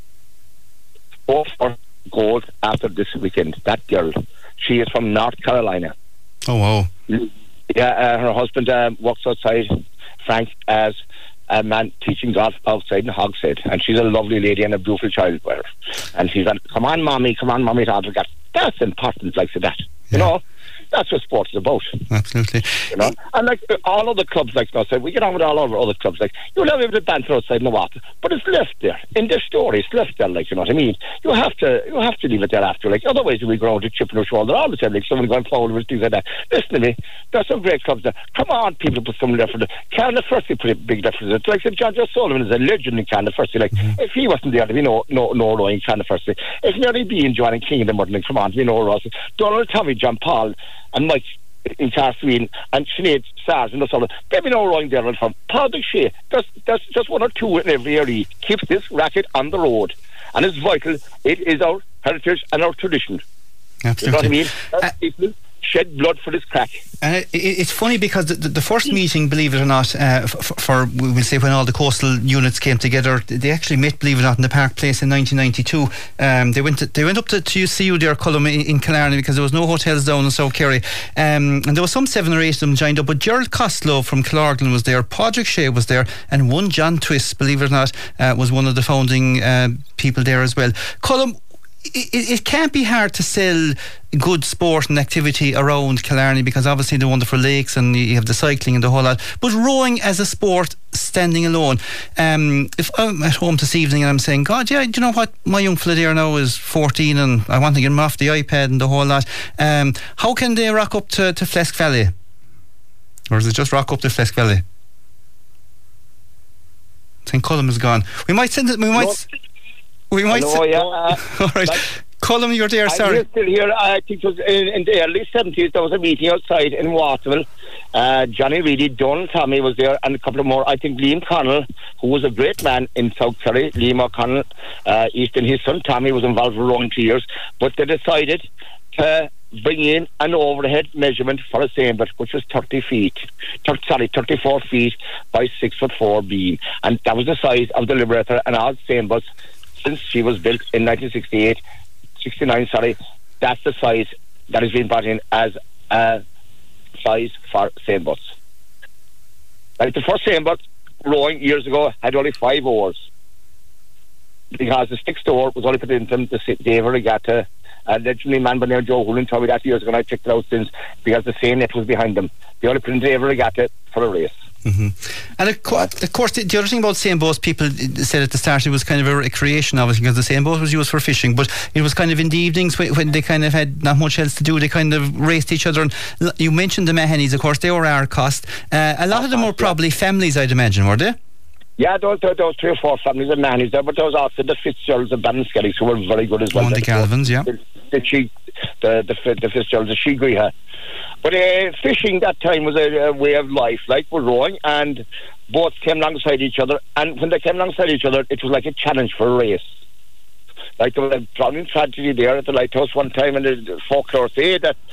four for gold after this weekend. That girl. She is from North Carolina. Oh, wow. Yeah, uh, her husband uh, works outside, Frank, as a man teaching golf outside in Hogshead. And she's a lovely lady and a beautiful child with her. And she's like, come on, mommy, come on, mommy, daughter. That's important, like that. You yeah. know? That's what sports is about. Absolutely. You know, and like all other clubs, like I said, we get on with all our other clubs. Like you'll have able to banter outside in the water, but it's left there in their story. It's left there, like you know what I mean. You have to, you have to leave it there after. Like otherwise, we go around to chip on our shoulder all the time. Like someone going forward with things like that. Listen to me. There's some great clubs there. Come on, people, put some effort. Canada First, put a big difference. It's like John Joe Sullivan is a legend in Canada First. Like mm-hmm. if he wasn't there, there'd be no, no, no rowing in Canada First. If Mary B and Joanne King in the morning, come on, we know Ross, Donald, Tommy, John Paul, and Mike in Car Sweden and Sinead Stars and the sort of maybe no rowing there and from Paul Shea. There's, there's just one or two in every area. Keeps this racket on the road, and it's vital. It is our heritage and our tradition. Absolutely. You know what I mean? That's uh, people shed blood for this crack. And it, it's funny because the, the first meeting, believe it or not, uh, for, for we'll say when all the coastal units came together, they actually met, believe it or not, in the Park Place in nineteen ninety-two. Um, they went to, they went up to, to see you there, Cullum, in, in Killarney, because there was no hotels down in South Kerry, um, and there was some seven or eight of them joined up. But Gerald Costello from Killarglen was there, Padraig Shea was there, and one John Twist, believe it or not, uh, was one of the founding uh, people there as well. Cullum, It, it can't be hard to sell good sport and activity around Killarney because obviously the wonderful lakes and you have the cycling and the whole lot, but rowing as a sport standing alone, um, if I'm at home this evening and I'm saying, God, yeah, do you know what, my young fella there now is fourteen and I want to get him off the iPad and the whole lot, um, how can they rock up to, to Flesk Valley? Or is it just rock up to Flesk Valley? I think Cullum is gone. We might send it, we might... No. We might Hello, say, yeah. Uh, all right. Like, Cullum, you're there, sorry. I'm still here. I think it was in, in the early seventies. There was a meeting outside in Waterville. Uh, Johnny Reedy, Donald Tommy was there, and a couple of more. I think Liam Connell, who was a great man in South Kerry, Liam O'Connell, uh, Easton, his son Tommy was involved with rowing two years. But they decided to bring in an overhead measurement for a sailboat, which was thirty feet, thirty, sorry, thirty-four feet by six foot four beam, and that was the size of the Liberator and all sailboats. Since she was built in nineteen sixty-eight, sixty-nine, sorry, that's the size that has been brought in as a size for sailboats. Like the first sailboat rowing years ago had only five oars because the sixth oar was only put into them the David Regatta. Uh, legendary man by the name of Joe Hoolan told me that years ago, and I checked it out since because the same net was behind them. They only put in David Regatta for a race. Mm-hmm. And of course, of course, the, the other thing about Saint Boats, people said at the start it was kind of a recreation, obviously, because the Saint Boat was used for fishing, but it was kind of in the evenings when, when they kind of had not much else to do, they kind of raced each other. And you mentioned the Mahonys, of course, they were our cost. Uh, a lot of them were probably families, I'd imagine, were they? Yeah, there was, there was three or four families of Mahonys there, but there was also the Fitzgeralds and Ballinskelligs who were very good as well. Oh, and the Galvins, yeah. The, the, the, the, the, the Fitzgeralds, the Shigriha. But uh, fishing that time was a, a way of life, like we're rowing, and boats came alongside each other, and when they came alongside each other, it was like a challenge for a race. Like there was a drowning tragedy there at the lighthouse one time, and the folklore say that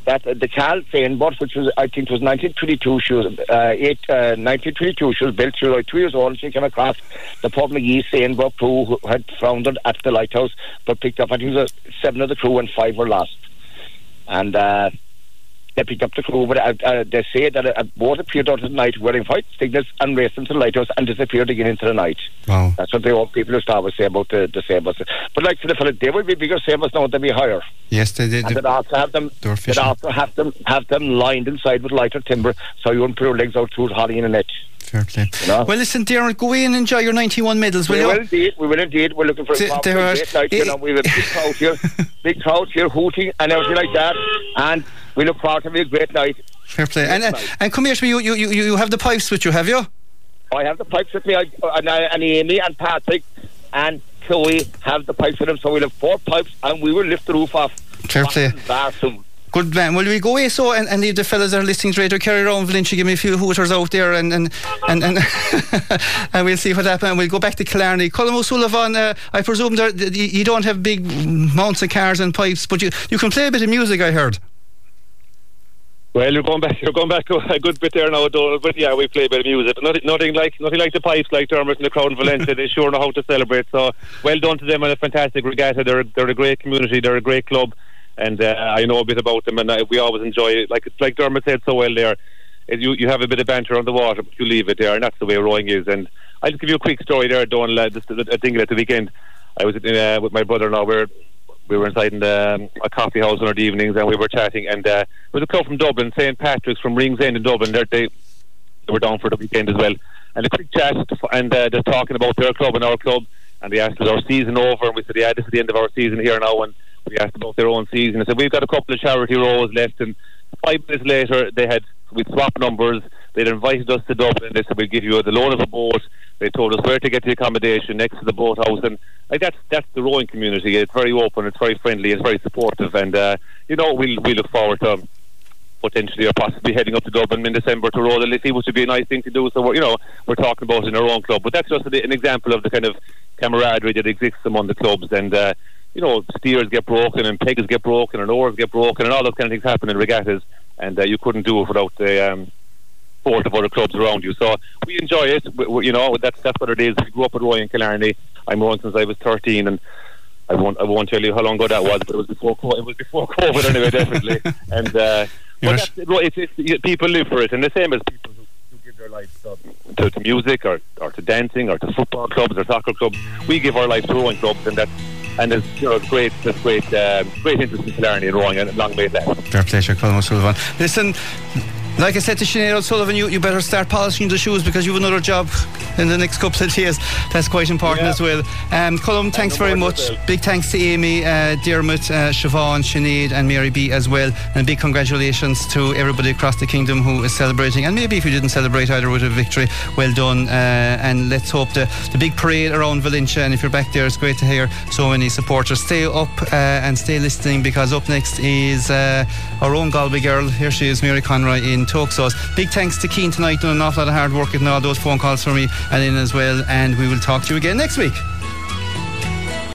that uh, the Cal Feinbot, which was, I think it was nineteen twenty-two, she was, uh, eight, uh, nineteen twenty-two, she was built, she was like two years old, and she came across the Paul McGee Feinbot crew who had foundered at the lighthouse, but picked up, I think it was uh, seven of the crew and five were lost. And uh, they picked up the crew, but uh, uh, they say that a boat appeared out at night wearing white signals and raced into the lighthouse and disappeared again into the night. Wow. That's what the old people used to always say about the, the sailboats. But like for the fella, they will be bigger sailboats now, they'll be higher. Yes, they did. And they'd also have them, they'd also have them, have them lined inside with lighter timber so you wouldn't put your legs out through holly in a net. Fair play. You know? Well, listen, Darren, go in and enjoy your ninety-one medals, will we you? will indeed, we will indeed. We're looking for a D- great there are- night. You know, we have a big crowd here, big crowd here, hooting and everything like that. And we look forward to a great night. Fair play. And, uh, and come here to me, you, you, you, you have the pipes with you, have you? I have the pipes with me, I, and, and Amy and Patrick and Chloe have the pipes with them, so we'll have four pipes and we will lift the roof off. Fair play. Soon. Good man. Well, we go away so and, and leave the fellas that are listening to Radio Kerry around Valentia, give me a few hooters out there and and and, and, and we'll see what happens. And we'll go back to Killarney. Colm O'Sullivan, uh, I presume there, you, you don't have big mounts of cars and pipes, but you, you can play a bit of music, I heard. Well, you're going back. You're going back a good bit there now, Donald. But yeah, we play a bit of music. Nothing, nothing like, nothing like the pipes, like Dermot and the crowd in Valencia. They sure know how to celebrate. So well done to them on a fantastic regatta. They're, they're a great community. They're a great club, and uh, I know a bit about them. And uh, we always enjoy it. Like it's like Dermot said so well there. Is you you have a bit of banter on the water, but you leave it there, and that's the way rowing is. And I'll just give you a quick story there, Donald. Uh, just a thing at the weekend. I was uh, with my brother-in-law. We're We were inside in the, um, a coffee house on our evenings and we were chatting, and uh, there was a club from Dublin, Saint Patrick's from Ringsend in Dublin. They're, they, they were down for the weekend as well, and a quick chat and uh, they're talking about their club and our club, and they asked, is our season over? And we said, yeah, this is the end of our season here now. And we asked about their own season. I said, we've got a couple of charity rows left, and five minutes later they had, we'd swapped numbers. They'd invited us to Dublin. They said, we'll give you the loan of a boat. They told us where to get the accommodation next to the boathouse, and like that's that's the rowing community. It's very open, it's very friendly, it's very supportive, and uh, you know we we'll, we look forward to potentially or possibly heading up to Dublin in December to row the Liffey, which would be a nice thing to do. So we're, you know we're talking about it in our own club, but that's just an example of the kind of camaraderie that exists among the clubs. And uh, you know steers get broken and pegs get broken and oars get broken and all those kind of things happen in regattas, and uh, you couldn't do it without the um, of other clubs around you. So we enjoy it. We, we, you know that's that's what it is. We grew up at rowing in Killarney. I'm rowing since I was thirteen, and I won't I won't tell you how long ago that was, but it was before it was before COVID anyway, definitely. And uh, but that's, it's, it's, it's, people live for it, and the same as people who, who give their lives to, to, to music or or to dancing or to football clubs or soccer clubs. We give our life to rowing clubs, and that's and there's you know great there's great um, great interest in Killarney and rowing, and long may it last. Fair pleasure, Colm O'Sullivan. Listen, like I said to Sinead O'Sullivan, you, you better start polishing the shoes because you have another job in the next couple of days. That's quite important yeah. as well. Um, Colm, thanks very much. Big thanks to Amy, uh, Dermot, uh, Siobhan, Sinead and Mary B as well. And big congratulations to everybody across the kingdom who is celebrating. And maybe if you didn't celebrate either with a victory, well done. Uh, and let's hope the, the big parade around Valentia, and if you're back there, it's great to hear so many supporters. Stay up uh, and stay listening, because up next is uh, our own Galway girl. Here she is, Mary Conroy in Toxos. Big thanks to Keane tonight, doing an awful lot of hard work getting all those phone calls for me and in as well, and we will talk to you again next week.